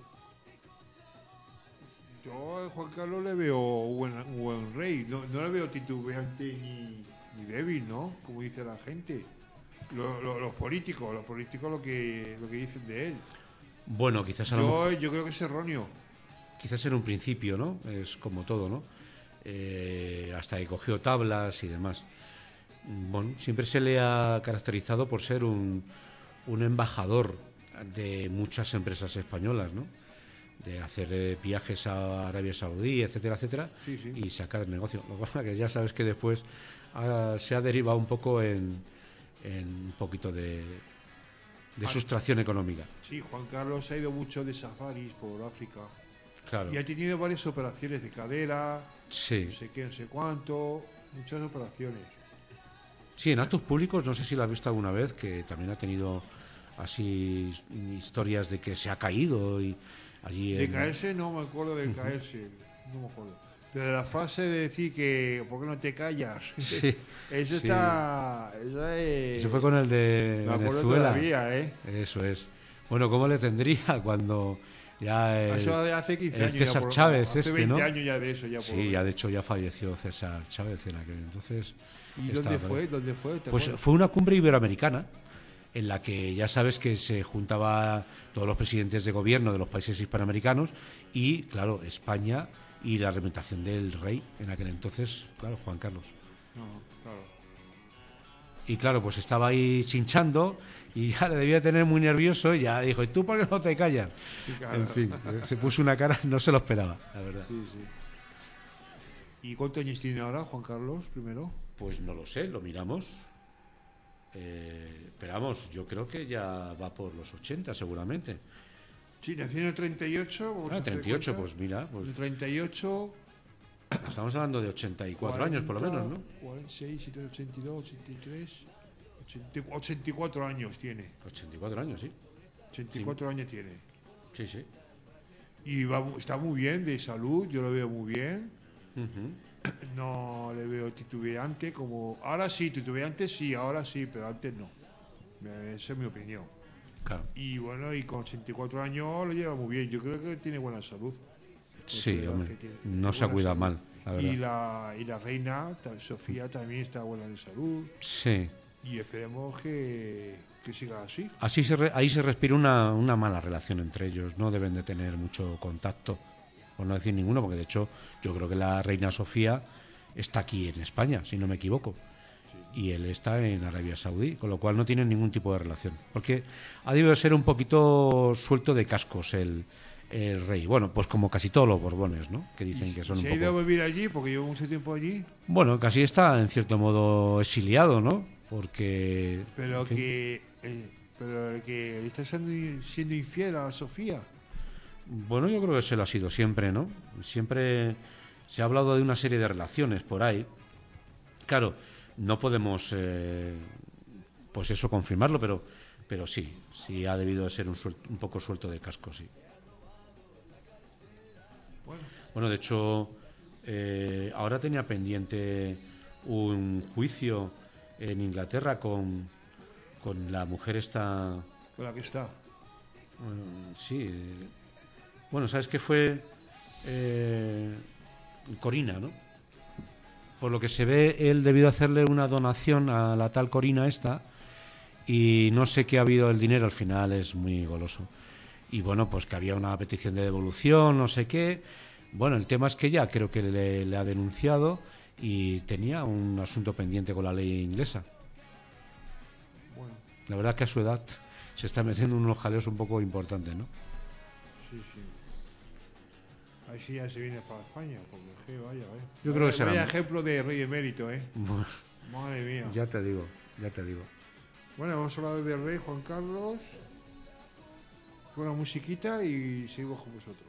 yo a Juan Carlos le veo un buen, un buen rey, no, no le veo titubeante ni, ni débil, ¿no? Como dice la gente. Lo, lo, los políticos, los políticos lo que, lo que dicen de él. Bueno, quizás a lo Yo, mejor- yo creo que es erróneo. quizás en un principio, ¿no? Es como todo, ¿no? Eh, hasta que cogió tablas y demás. Bueno, siempre se le ha caracterizado por ser un, un embajador de muchas empresas españolas, ¿no? De hacer eh, viajes a Arabia Saudí, etcétera, etcétera, Sí, sí. y sacar el negocio. Lo que pasa es que ya sabes que después ah, se ha derivado un poco en, en un poquito de, de Ah. sustracción económica. Sí, Juan Carlos ha ido mucho de safaris por África Claro. y ha tenido varias operaciones de cadera, Sí. no sé qué, no sé cuánto, muchas operaciones. Sí, en actos públicos, no sé si lo has visto alguna vez, que también ha tenido así historias de que se ha caído y allí De en- caerse no me acuerdo de caerse, no me acuerdo. Pero de la frase de decir que ¿por qué no te callas? Sí, Eso sí. está... Eso es... Se fue con el de Me acuerdo Venezuela. todavía, ¿eh? Eso es. Bueno, ¿cómo le tendría cuando ya el, Eso de hace quince el años. ya César por- Chávez hace este, veinte ¿no? años ya de eso. Ya por Sí, ya de hecho ya falleció César Chávez en aquel entonces. ¿Y Estaba dónde por fue? ahí. ¿Dónde fue? ¿Te Pues acuerdas? fue una cumbre iberoamericana en la que ya sabes que se juntaba todos los presidentes de gobierno de los países hispanoamericanos y, claro, España y la representación del rey en aquel entonces, claro, Juan Carlos. No, claro. Y claro, pues estaba ahí chinchando y ya le debía tener muy nervioso y ya dijo, ¿y tú por qué no te callas? Sí, claro. En fin, se puso una cara, no se lo esperaba, la verdad. Sí, sí. ¿Y cuántos años tiene ahora Juan Carlos primero? Pues no lo sé, lo miramos. Eh, pero vamos, yo creo que ya va por los ochenta seguramente. Sí, nació en el treinta y ocho. vamos a Ah, hacer treinta y ocho, cuenta. pues mira, pues En el treinta y ocho. estamos hablando de ochenta y cuatro años por lo menos, ¿no? cuarenta y seis, ochenta y dos, ochenta y tres, ochenta, ochenta y cuatro años tiene. ochenta y cuatro años, sí. ochenta y cuatro años tiene. Sí, sí. Y va, mu- está muy bien de salud, yo lo veo muy bien. Ujú. No le veo titubeante como... Ahora sí, titubeante sí, ahora sí, pero antes no. Eh, Esa es mi opinión. Claro. Y bueno, y con ochenta y cuatro años lo lleva muy bien. Yo creo que tiene buena salud. Sí, Yo creo hombre, que tiene no se buena cuida salud. mal, la verdad. Y la, y la reina, ta- Sofía, también está buena de salud. Sí. Y esperemos que, que siga así. Así se re- ahí se respira una, una mala relación entre ellos. No deben de tener mucho contacto, por no decir ninguno, porque de hecho yo creo que la reina Sofía está aquí en España, si no me equivoco. y él está en Arabia Saudí, con lo cual no tienen ningún tipo de relación. Porque ha debido ser un poquito suelto de cascos el, el rey. Bueno, pues como casi todos los Borbones, ¿no? Que dicen que son un ¿Se ha ido a poco... vivir allí porque llevo mucho tiempo allí? Bueno, casi está en cierto modo exiliado, ¿no? Porque... Pero en fin, que, eh, pero que le está siendo, siendo infiel a Sofía. bueno, yo creo que se lo ha sido siempre, ¿no? Siempre se ha hablado de una serie de relaciones por ahí. Claro, no podemos, eh, pues eso, confirmarlo, pero, pero sí, sí ha debido de ser un, suel- un poco suelto de casco, sí. Bueno, Bueno, de hecho, eh, ahora tenía pendiente un juicio en Inglaterra con, con la mujer esta... con la que está. Mm, sí. eh, Bueno, ¿sabes qué fue? Eh, Corina, ¿no? Por lo que se ve, él debió hacerle una donación a la tal Corina esta y no sé qué ha habido el dinero, al final es muy goloso. Y bueno, pues que había una petición de devolución, no sé qué. Bueno, el tema es que ya creo que le, le ha denunciado y tenía un asunto pendiente con la ley inglesa. Bueno, La verdad que a su edad se está metiendo en unos jaleos un poco importantes, ¿no? sí, sí. Ahí sí ya se viene para España, porque je, vaya, eh. Yo creo que Vaya- será Vaya mu- ejemplo de rey emérito, ¿eh? Bueno, Madre mía. ya te digo, ya te digo. Bueno, vamos a hablar del rey Juan Carlos. Con una musiquita y seguimos con vosotros.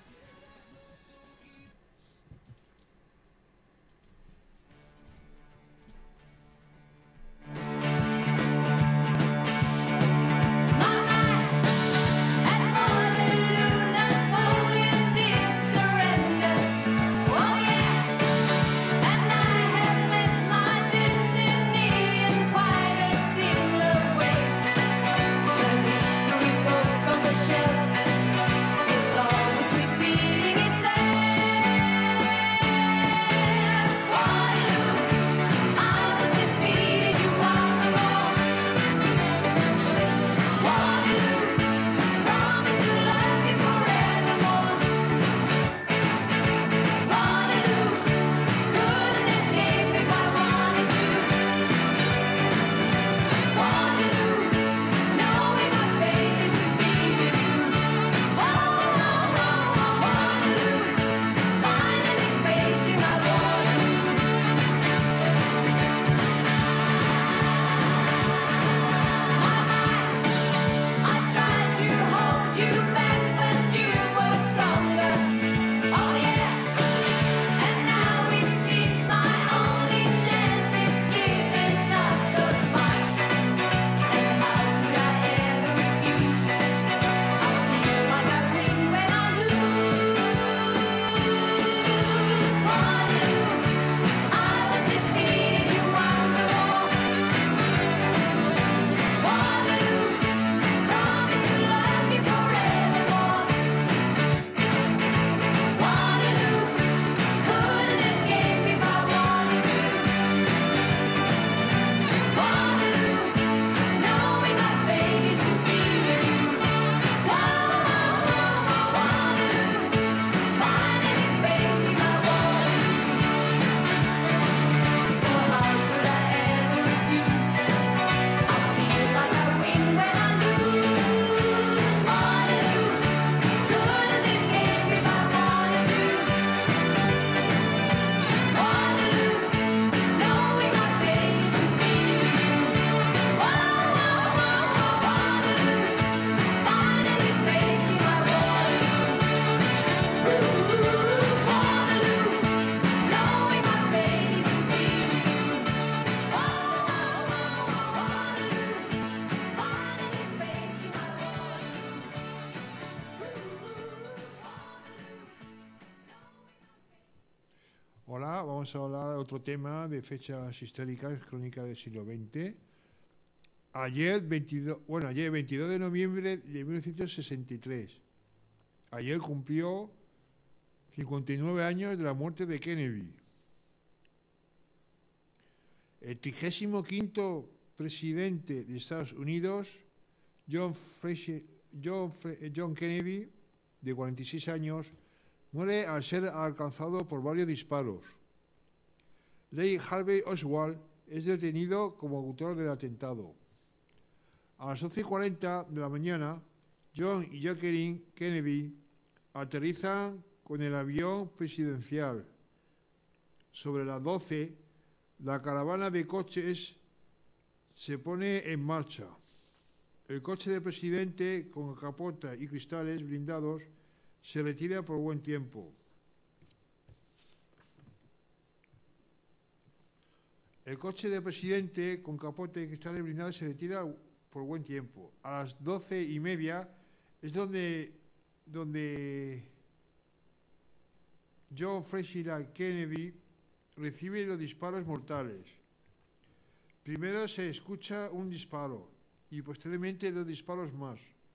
Hola, vamos a hablar de otro tema de fechas históricas, crónica del siglo veinte. Ayer, veintidós, bueno, ayer, veintidós de noviembre de mil novecientos sesenta y tres. Ayer cumplió cincuenta y nueve años de la muerte de Kennedy. El trigésimo quinto presidente de Estados Unidos, John, Fraser- John, F- John Kennedy, de cuarenta y seis años, muere al ser alcanzado por varios disparos. Lee Harvey Oswald, es detenido como autor del atentado. A las once y cuarenta de la mañana, John y Jacqueline Kennedy aterrizan con el avión presidencial. Sobre las doce, la caravana de coches se pone en marcha. El coche del presidente, con capota y cristales blindados, se retira por buen tiempo. El coche del presidente, con capota y cristales blindados, se retira por buen tiempo. A las doce y media es donde, donde John F. Kennedy recibe los disparos mortales. Primero se escucha un disparo y posteriormente dos disparos más.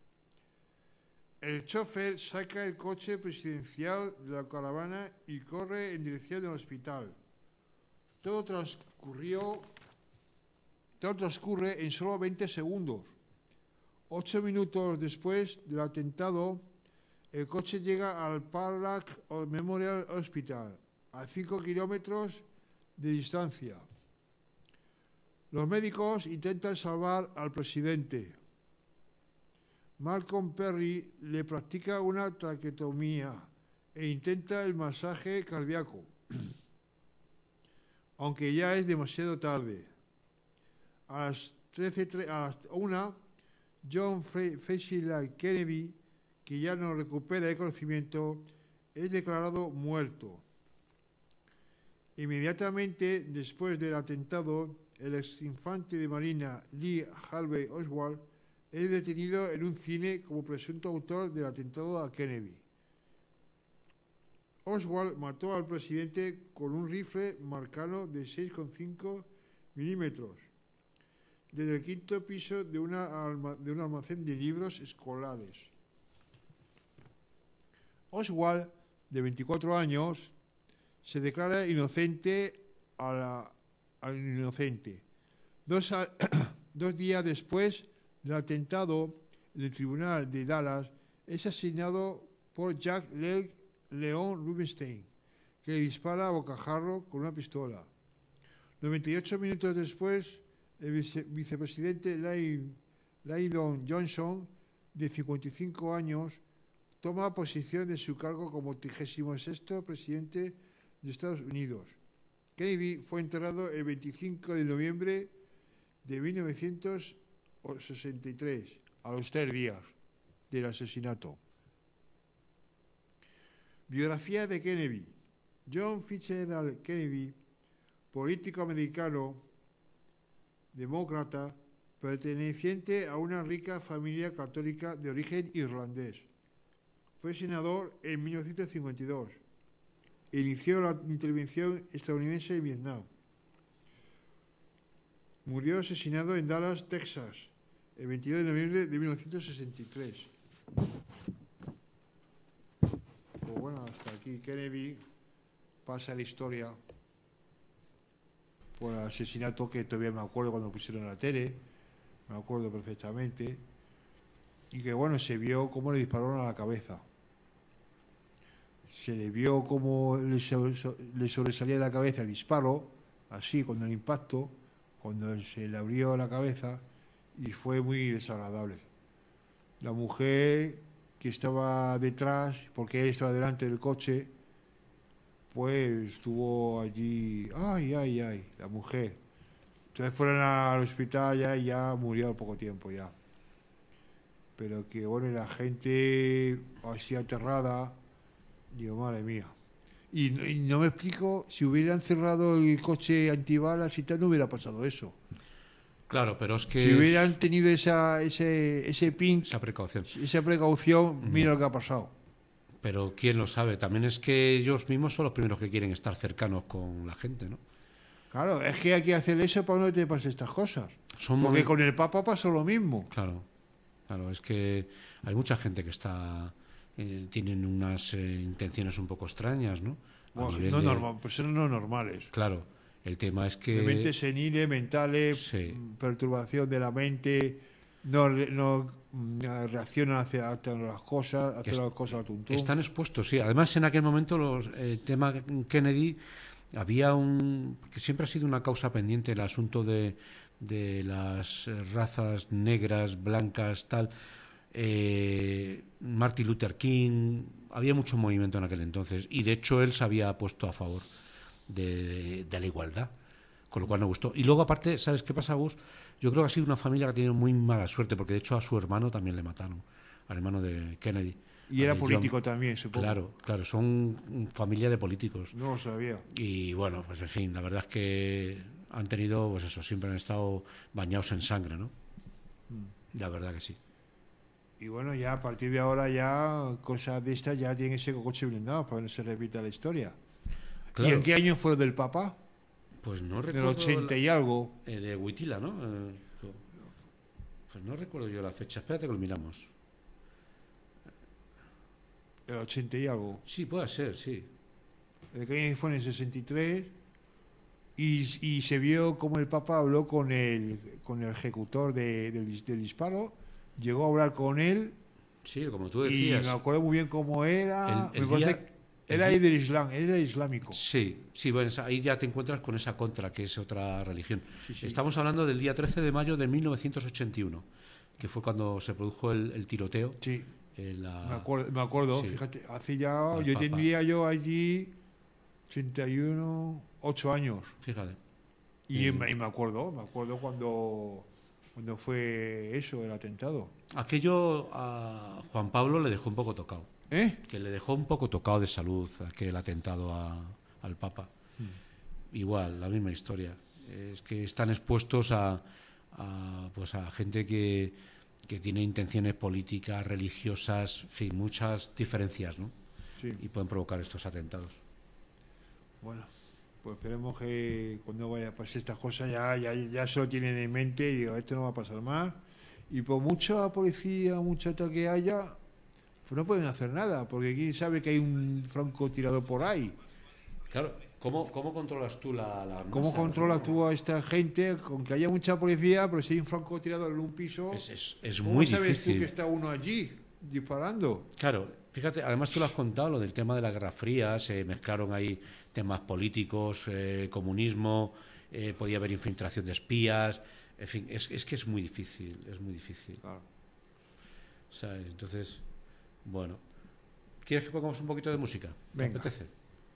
El chofer saca el coche presidencial de la caravana y corre en dirección del hospital. Todo transcurrió, todo transcurre en solo veinte segundos. Ocho minutos después del atentado, el coche llega al Park Memorial Hospital, a cinco kilómetros de distancia. Los médicos intentan salvar al presidente. Malcolm Perry le practica una traqueotomía e intenta el masaje cardíaco, aunque ya es demasiado tarde. A las trece, a las una, John F. Kennedy, que ya no recupera el conocimiento, es declarado muerto. Inmediatamente después del atentado, el exinfante de Marina Lee Harvey Oswald es detenido en un cine como presunto autor del atentado a Kennedy. Oswald mató al presidente con un rifle marcano de seis coma cinco milímetros desde el quinto piso de, una de un almacén de libros escolares. Oswald, de veinticuatro años, se declara inocente a la, al inocente. Dos, a, dos días después del atentado, el tribunal de Dallas es asesinado por Jack Le Leon Rubinstein, que le dispara a bocajarro con una pistola. noventa y ocho minutos después, el vice, vicepresidente Lyndon Johnson, de cincuenta y cinco años, toma posesión de su cargo como trigésimo sexto presidente de Estados Unidos. Kennedy fue enterrado el veinticinco de noviembre de mil novecientos sesenta y tres, a los tres días del asesinato. Biografía de Kennedy. John Fitzgerald Kennedy, político americano, demócrata, perteneciente a una rica familia católica de origen irlandés. Fue senador en mil novecientos cincuenta y dos. Inició la intervención estadounidense en Vietnam. Murió asesinado en Dallas, Texas, el veintidós de noviembre de mil novecientos sesenta y tres. Pues bueno, hasta aquí Kennedy pasa la historia por el asesinato que todavía me acuerdo cuando lo pusieron en la tele, me acuerdo perfectamente, y que bueno, se vio cómo le dispararon a la cabeza. Se le vio cómo le, le sobresalía de la cabeza el disparo, así, con el impacto, cuando se le abrió la cabeza, y fue muy desagradable. La mujer que estaba detrás, porque él estaba delante del coche, pues estuvo allí, ay, ay, ay, la mujer. Entonces fueron al hospital ya y ya murió al poco tiempo ya. Pero que bueno, la gente así aterrada, digo, madre mía. Y, y no me explico, si hubieran cerrado el coche antibalas y tal, no hubiera pasado eso. Claro, pero es que... Si hubieran tenido esa, ese, ese pin, esa precaución, esa precaución, mm. mira lo que ha pasado. Pero quién lo sabe, también es que ellos mismos son los primeros que quieren estar cercanos con la gente, ¿no? Claro, es que hay que hacer eso para no te pasen estas cosas. Son Porque muy... con el Papa pasó lo mismo. Claro, claro, es que hay mucha gente que está... Eh, tienen unas eh, intenciones un poco extrañas, ¿no? A Bueno, nivel no de... normal, personas no normales. Claro, el tema es que... De mente senile, mentales, sí. perturbación de la mente, no, no reaccionan hacia, hacia las cosas, hacia las cosas al tuntún. Están expuestos, sí. Además, en aquel momento los, el tema Kennedy había un... que siempre ha sido una causa pendiente el asunto de, de las razas negras, blancas, tal. Eh, Martin Luther King, había mucho movimiento en aquel entonces, y de hecho él se había puesto a favor de, de la igualdad, con lo cual me gustó. Y luego aparte, ¿sabes qué pasa, Gus? Yo creo que ha sido una familia que ha tenido muy mala suerte, porque de hecho a su hermano también le mataron, al hermano de Kennedy. Y era John. político también, supongo. Claro, claro, son familia de políticos. No lo sabía. Y bueno, pues en fin, la verdad es que han tenido, pues eso, siempre han estado bañados en sangre, ¿no? Mm. La verdad que sí. Y bueno, ya a partir de ahora ya cosas de estas ya tienen que ser con coche blindado para que no se repita la historia. Claro. ¿Y en qué año fue lo del Papa? Pues no Del recuerdo. ochenta la, y algo. Eh, de Huitila, ¿no? Eh, pues no recuerdo yo la fecha. Espérate que lo miramos. El ochenta y algo. Sí, puede ser, sí. El que fue en el sesenta y tres y, y se vio como el Papa habló con el, con el ejecutor de, del, del disparo. Llegó a hablar con él. Sí, como tú Y decías. me acuerdo muy bien cómo era. El- el Me día- parece que era el ahí día- del Islam, era islámico. Sí, sí, bueno, esa- ahí ya te encuentras con esa contra, que es otra religión. Sí, sí. Estamos hablando del día trece de mayo de mil novecientos ochenta y uno, que fue cuando se produjo el, el tiroteo. Sí, en la- me acuerdo, me acuerdo sí. fíjate, hace ya, Al yo Papa. tendría yo allí ochenta y uno, ocho años. Fíjate. Y, Sí. me, y me acuerdo, me acuerdo cuando, cuando fue eso, el atentado. Aquello a Juan Pablo le dejó un poco tocado. ¿Eh? Que le dejó un poco tocado de salud aquel atentado a- al Papa. Igual, la misma historia. Es que están expuestos a, a, pues a gente que, que tiene intenciones políticas, religiosas, en fin, muchas diferencias, ¿no? Sí. Y pueden provocar estos atentados. Bueno, pues esperemos que cuando vaya a pasar estas cosas ya, ya, ya se lo tienen en mente y digo, esto no va a pasar más. Y por mucha policía, mucho tal que haya, pues no pueden hacer nada, porque quién sabe que hay un francotirador por ahí. Claro, ¿cómo, cómo controlas tú la, la ¿Cómo masa? controlas tú a esta gente con que haya mucha policía, pero si hay un francotirador en un piso, Es, es, es ¿cómo muy sabes difícil. tú que está uno allí disparando? Claro, fíjate, además tú lo has contado, lo del tema de la Guerra Fría, se mezclaron ahí temas políticos, eh, comunismo, eh, podía haber infiltración de espías, en fin, es, es que es muy difícil, es muy difícil. Claro. ¿Sabes? Entonces, bueno, ¿quieres que pongamos un poquito de música? ¿Te Venga. apetece?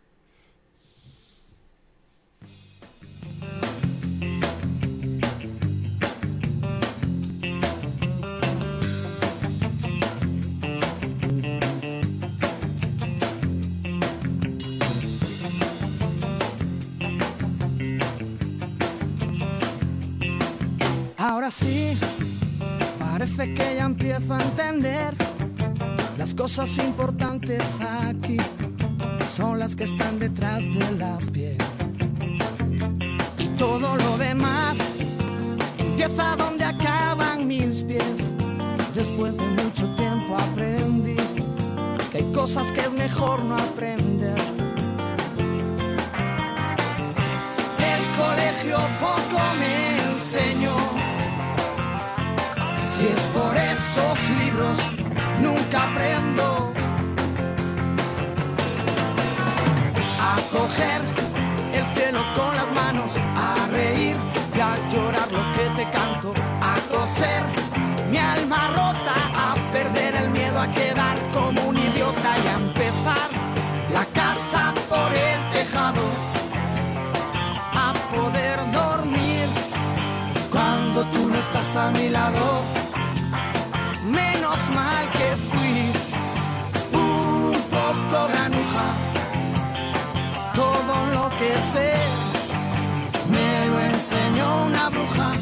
Ahora sí, parece que ya empiezo a entender. Las cosas importantes aquí son las que están detrás de la piel. Y todo lo demás empieza donde acaban mis pies. Después de mucho tiempo aprendí que hay cosas que es mejor no aprender. El colegio poco me enseñó. Si es por esos libros, nunca aprendo a coger el cielo con las manos, a reír y a llorar lo que te canto, a coser mi alma rota, a perder el miedo a quedar como un idiota y a empezar la casa por el tejado, a poder dormir cuando tú no estás a mi lado. Menos mal que fui un poco granuja. Todo lo que sé me lo enseñó una bruja.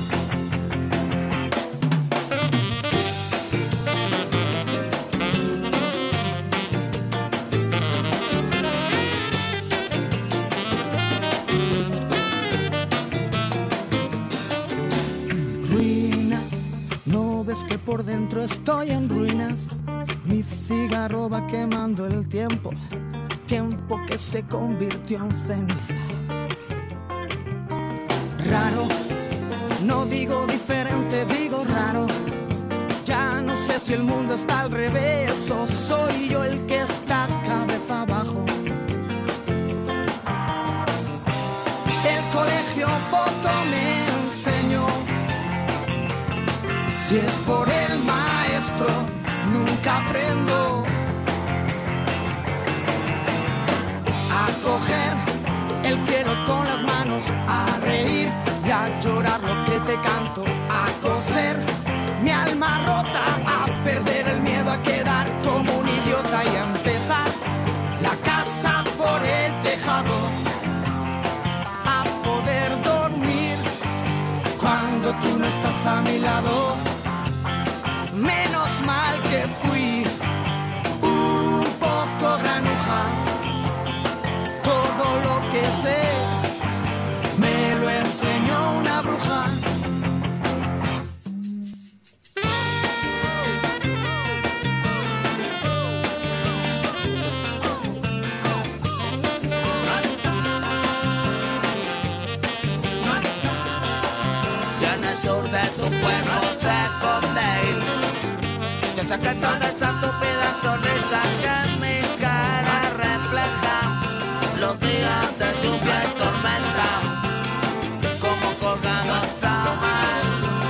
Ves que por dentro estoy en ruinas. Mi cigarro va quemando el tiempo, tiempo que se convirtió en ceniza. Raro, no digo diferente, digo raro. Ya no sé si el mundo está al revés o soy yo el que está cabeza abajo. Si es por el maestro, nunca aprendo a coger el cielo con las manos, a reír y a llorar lo que te canto, a coser mi alma rota, a perder el miedo a quedar como un idiota y a empezar la casa por el tejado, a poder dormir cuando tú no estás a mi lado. Menos mal que fui un poco granuja, todo lo que sé me lo enseñó una bruja. Ya en el sur de tu pueblo se esconde. Yo sé que toda esa estúpida sonrisa que en mi cara refleja los días de lluvia y tormenta, como colgados a mal.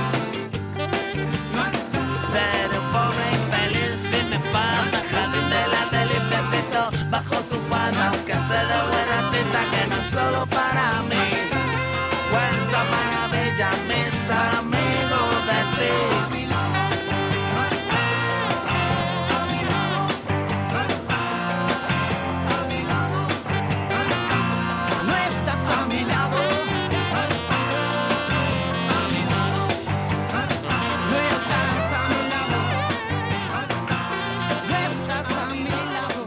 Seré un pobre infeliz si me falta el jardín de la deliciacito bajo tu falda, aunque sé de buena tinta que no es solo para mí. Cuenta maravilla mis amigos de ti. No estás a mi lado, no estás a mi lado, no estás a mi lado,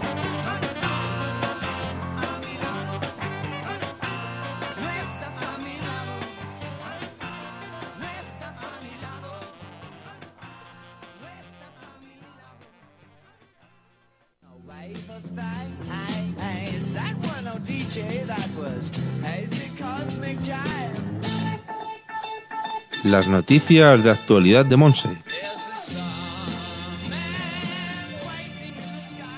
no estás a mi lado, no estás a mi lado, no estás a mi lado. Wave of thing, hey, hey, is that one oh D J? That was Hazy Cosmic Jive. Las noticias de actualidad de Monse. There's a starman waiting in the sky.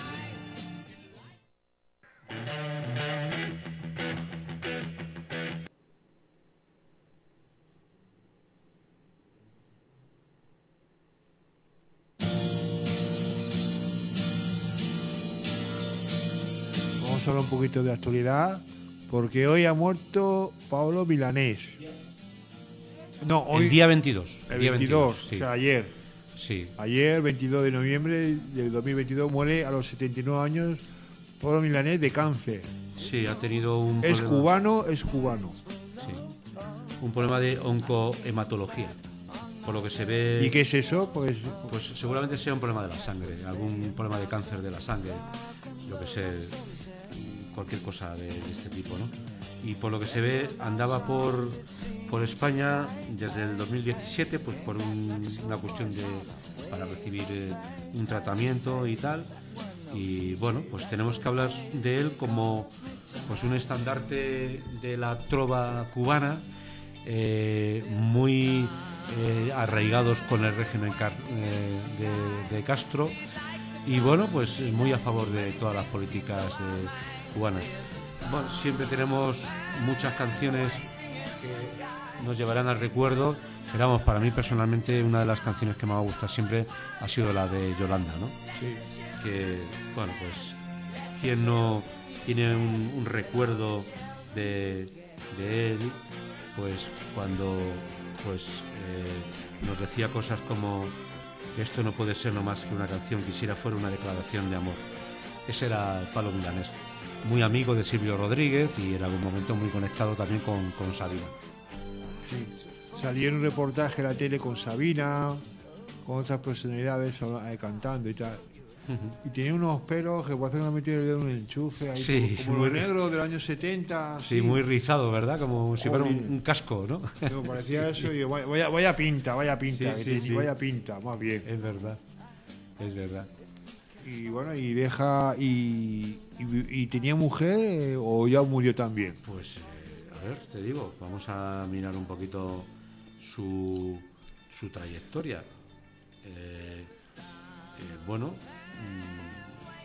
Vamos a hablar un poquito de actualidad, porque hoy ha muerto Pablo Milanés. No, hoy El día veintidós. el día veintidós, sí. o sea, ayer. Sí. Ayer, veintidós de noviembre del dos mil veintidós, muere a los setenta y nueve años Pablo Milanés de cáncer. Sí, ha tenido un Es problema, cubano, es cubano. sí, un problema de oncohematología. Por lo que se ve, ¿Y qué es eso? Pues pues seguramente sea un problema de la sangre, algún problema de cáncer de la sangre, yo que sé, cualquier cosa de, de este tipo, ¿no? Y por lo que se ve, andaba por, por España desde el dos mil diecisiete, pues por un- una cuestión de para recibir eh, un tratamiento y tal. Y bueno, pues tenemos que hablar de él como pues un estandarte de la trova cubana, eh, muy eh, arraigados con el régimen car- eh, de, de Castro, y bueno, pues muy a favor de todas las políticas eh, cubanas. Bueno, siempre tenemos muchas canciones que nos llevarán al recuerdo, pero vamos, para mí personalmente una de las canciones que más me gusta siempre ha sido la de Yolanda, ¿no? sí. Que, bueno, pues, ¿quién no tiene un, un recuerdo de, de él? Pues cuando pues eh, nos decía cosas como que esto no puede ser no más que una canción, quisiera fuera una declaración de amor. Ese era Pablo Milanés, muy amigo de Silvio Rodríguez y en algún momento muy conectado también con, con Sabina. Sí. Salí en un reportaje en la tele con Sabina, con otras personalidades eh, cantando y tal. Y tenía unos pelos que parece que me han metido el dedo en un enchufe, ahí Sí, como, como muy- los negros del año setenta. Sí, muy rizado, ¿verdad? Como si fuera un, Horrible. un casco, ¿no? Me parecía eso y digo, vaya, vaya, vaya pinta, vaya pinta, Sí, que sí, tenía, sí. vaya pinta, más bien. Es verdad, es verdad. Y bueno, y deja, y, y, y tenía mujer eh, o ya murió también. Pues, eh, a ver, te digo, vamos a mirar un poquito su, su trayectoria. Eh, eh, bueno, mmm,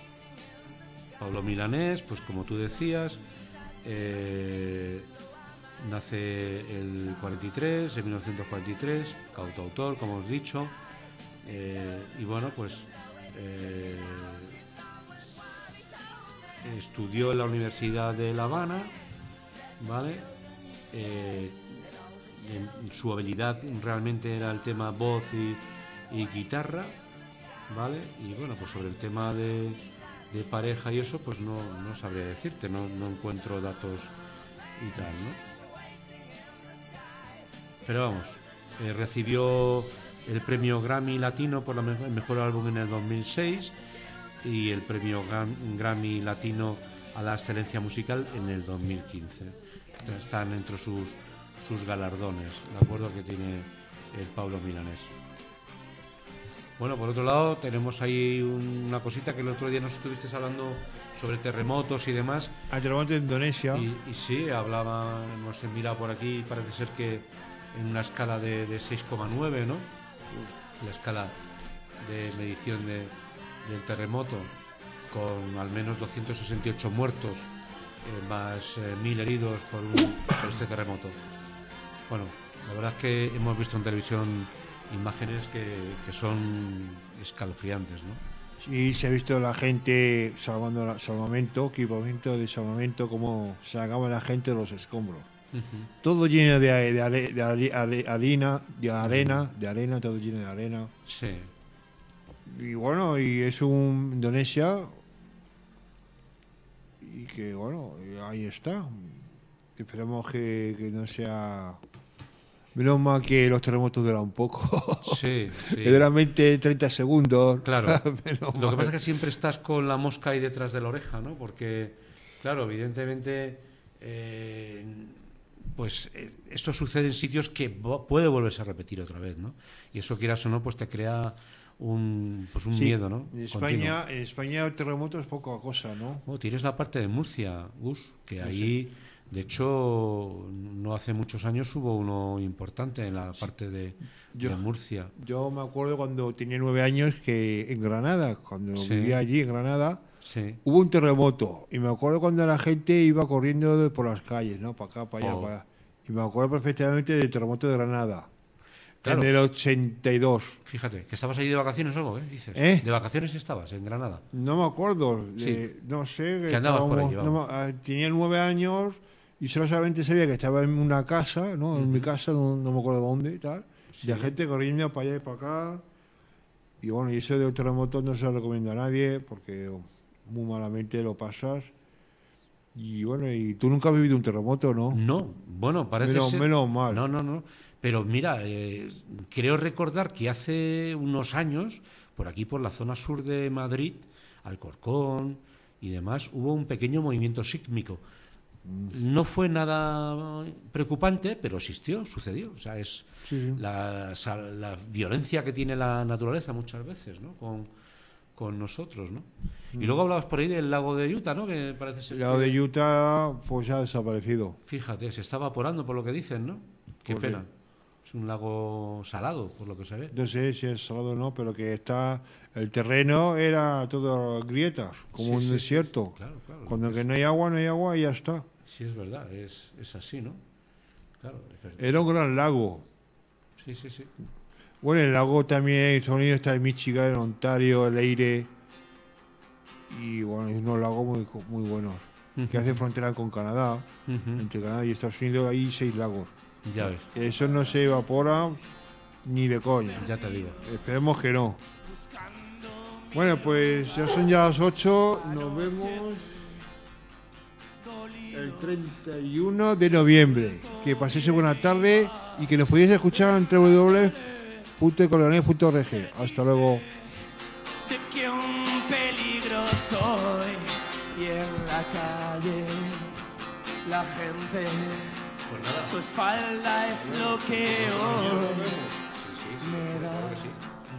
Pablo Milanés, pues como tú decías, eh, nace el cuarenta y tres, en mil novecientos cuarenta y tres, cantautor, como os he dicho, eh, y bueno, pues eh, estudió en la Universidad de La Habana, ¿vale? Eh, en, su habilidad realmente era el tema voz y, y guitarra, ¿vale? Y bueno, pues sobre el tema de, de pareja y eso, pues no, no sabría decirte, no, no encuentro datos y tal, ¿no? Pero vamos, eh, recibió el premio Grammy Latino por la me- el mejor álbum en el dos mil seis y el premio Gram- Grammy Latino a la excelencia musical en el dos mil quince. Entonces, están entre sus, sus galardones, ¿de acuerdo? Que tiene el Pablo Milanés. Bueno, por otro lado, tenemos ahí una cosita que el otro día nos estuviste hablando sobre terremotos y demás. Al terremoto de Indonesia. Y, y sí, hablaba, hemos mirado por aquí, parece ser que en una escala de, de seis coma nueve, ¿no? La escala de medición de, del terremoto, con al menos doscientos sesenta y ocho muertos, eh, más eh, mil heridos por, un, por este terremoto. Bueno, la verdad es que hemos visto en televisión imágenes que, que son escalofriantes, ¿no? Y se ha visto la gente salvando la, salvamento, equipamiento de salvamento, como sacaba la gente de los escombros. Uh-huh. Todo lleno de, de, are- de, are- are- harina, de arena, de arena, todo lleno de arena. Sí. Y bueno, y es un Indonesia y que bueno, y ahí está. Esperemos que, que no sea... Menos mal que los terremotos duran un poco. Sí, sí. Que duran veinte, treinta segundos. Claro. Menos Lo que mal. pasa es que siempre estás con la mosca ahí detrás de la oreja, ¿no? Porque, claro, evidentemente, eh, pues eh, esto sucede en sitios que vo- puede volverse a repetir otra vez, ¿no? Y eso, quieras o no, pues te crea un, pues un Sí, miedo, ¿no? En Continuo. España, en España el terremoto es poca cosa, ¿no? Oh, tienes la parte de Murcia, Gus, que ahí, de hecho, no hace muchos años hubo uno importante en la parte de, Yo- de Murcia. Yo me acuerdo cuando tenía nueve años que en Granada, cuando Sí. vivía allí en Granada, Sí. hubo un terremoto. Y me acuerdo cuando la gente iba corriendo de- por las calles, ¿no? Para acá, para allá, Oh. para allá. Y me acuerdo perfectamente del terremoto de Granada. Claro. En el ochenta y dos. Fíjate, que estabas ahí de vacaciones o algo, ¿eh? Dices. ¿Eh? ¿De vacaciones estabas en Granada? No me acuerdo. de- Sí. no sé. Que andabas por estábamos- allí, no vamos. me- ah, tenía nueve años y solamente sabía que estaba en una casa, ¿no? En mi casa, no, no me acuerdo dónde y tal. Y la gente corriendo para allá y para acá. Y bueno, y eso del terremoto no se lo recomiendo a nadie porque muy malamente lo pasas. Y bueno, y tú nunca has vivido un terremoto, ¿no? No, bueno, parece Menos- ser... menos mal. No, no, no. Pero mira, eh, creo recordar que hace unos años, por aquí, por la zona sur de Madrid, Alcorcón y demás, hubo un pequeño movimiento sísmico. No fue nada preocupante, pero existió, sucedió. O sea, es Sí, sí. la, sa- la violencia que tiene la naturaleza muchas veces, ¿no? Con, con nosotros, ¿no? Y luego hablabas por ahí del lago de Utah, ¿no? Que parece ser El lado que- de Utah, pues ya ha desaparecido. Fíjate, se está evaporando por lo que dicen, ¿no? Qué Pues sí. pena. Es un lago salado, por lo que se ve. No sé si es salado o no, pero que está. El terreno era todo grietas, como Sí, un sí, sí, desierto. sí, claro, claro. Cuando Es- que no hay agua, no hay agua y ya está. Sí, es verdad, es, es así, ¿no? Claro, es verdad. Era un gran lago. Sí, sí, sí. Bueno, el lago también en Estados Unidos está en Michigan, en Ontario, el Eire. Y bueno, es unos lagos muy, muy buenos. Que hacen frontera con Canadá. Ujú. Entre Canadá y Estados Unidos hay seis lagos. Ya ves, Eso no se evapora ni de coña. ya te digo. Esperemos que no. Bueno, pues ya son ya las ocho. Nos vemos el treinta y uno de noviembre. Que paséis buena tarde y que nos podéis escuchar en doble u doble u doble u punto ecolonés punto org. Hasta luego. De que un peligro soy y en la calle la gente Pues nada. su espalda es lo que hoy Sí, sí, sí, me sí, da. claro que sí.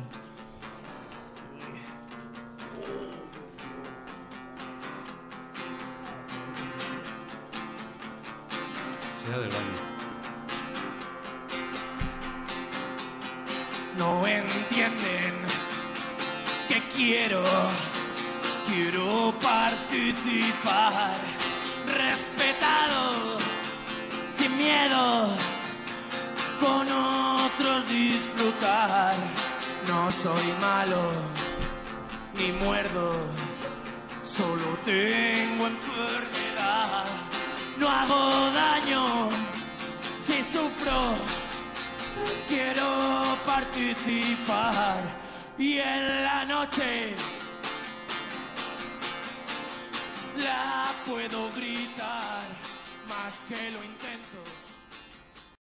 Será del baño. No entienden que quiero, quiero participar, respetado, sin miedo. tocar. No soy malo, ni muerdo, solo tengo enfermedad. No hago daño si sufro, quiero participar. Y en la noche la puedo gritar más que lo intento.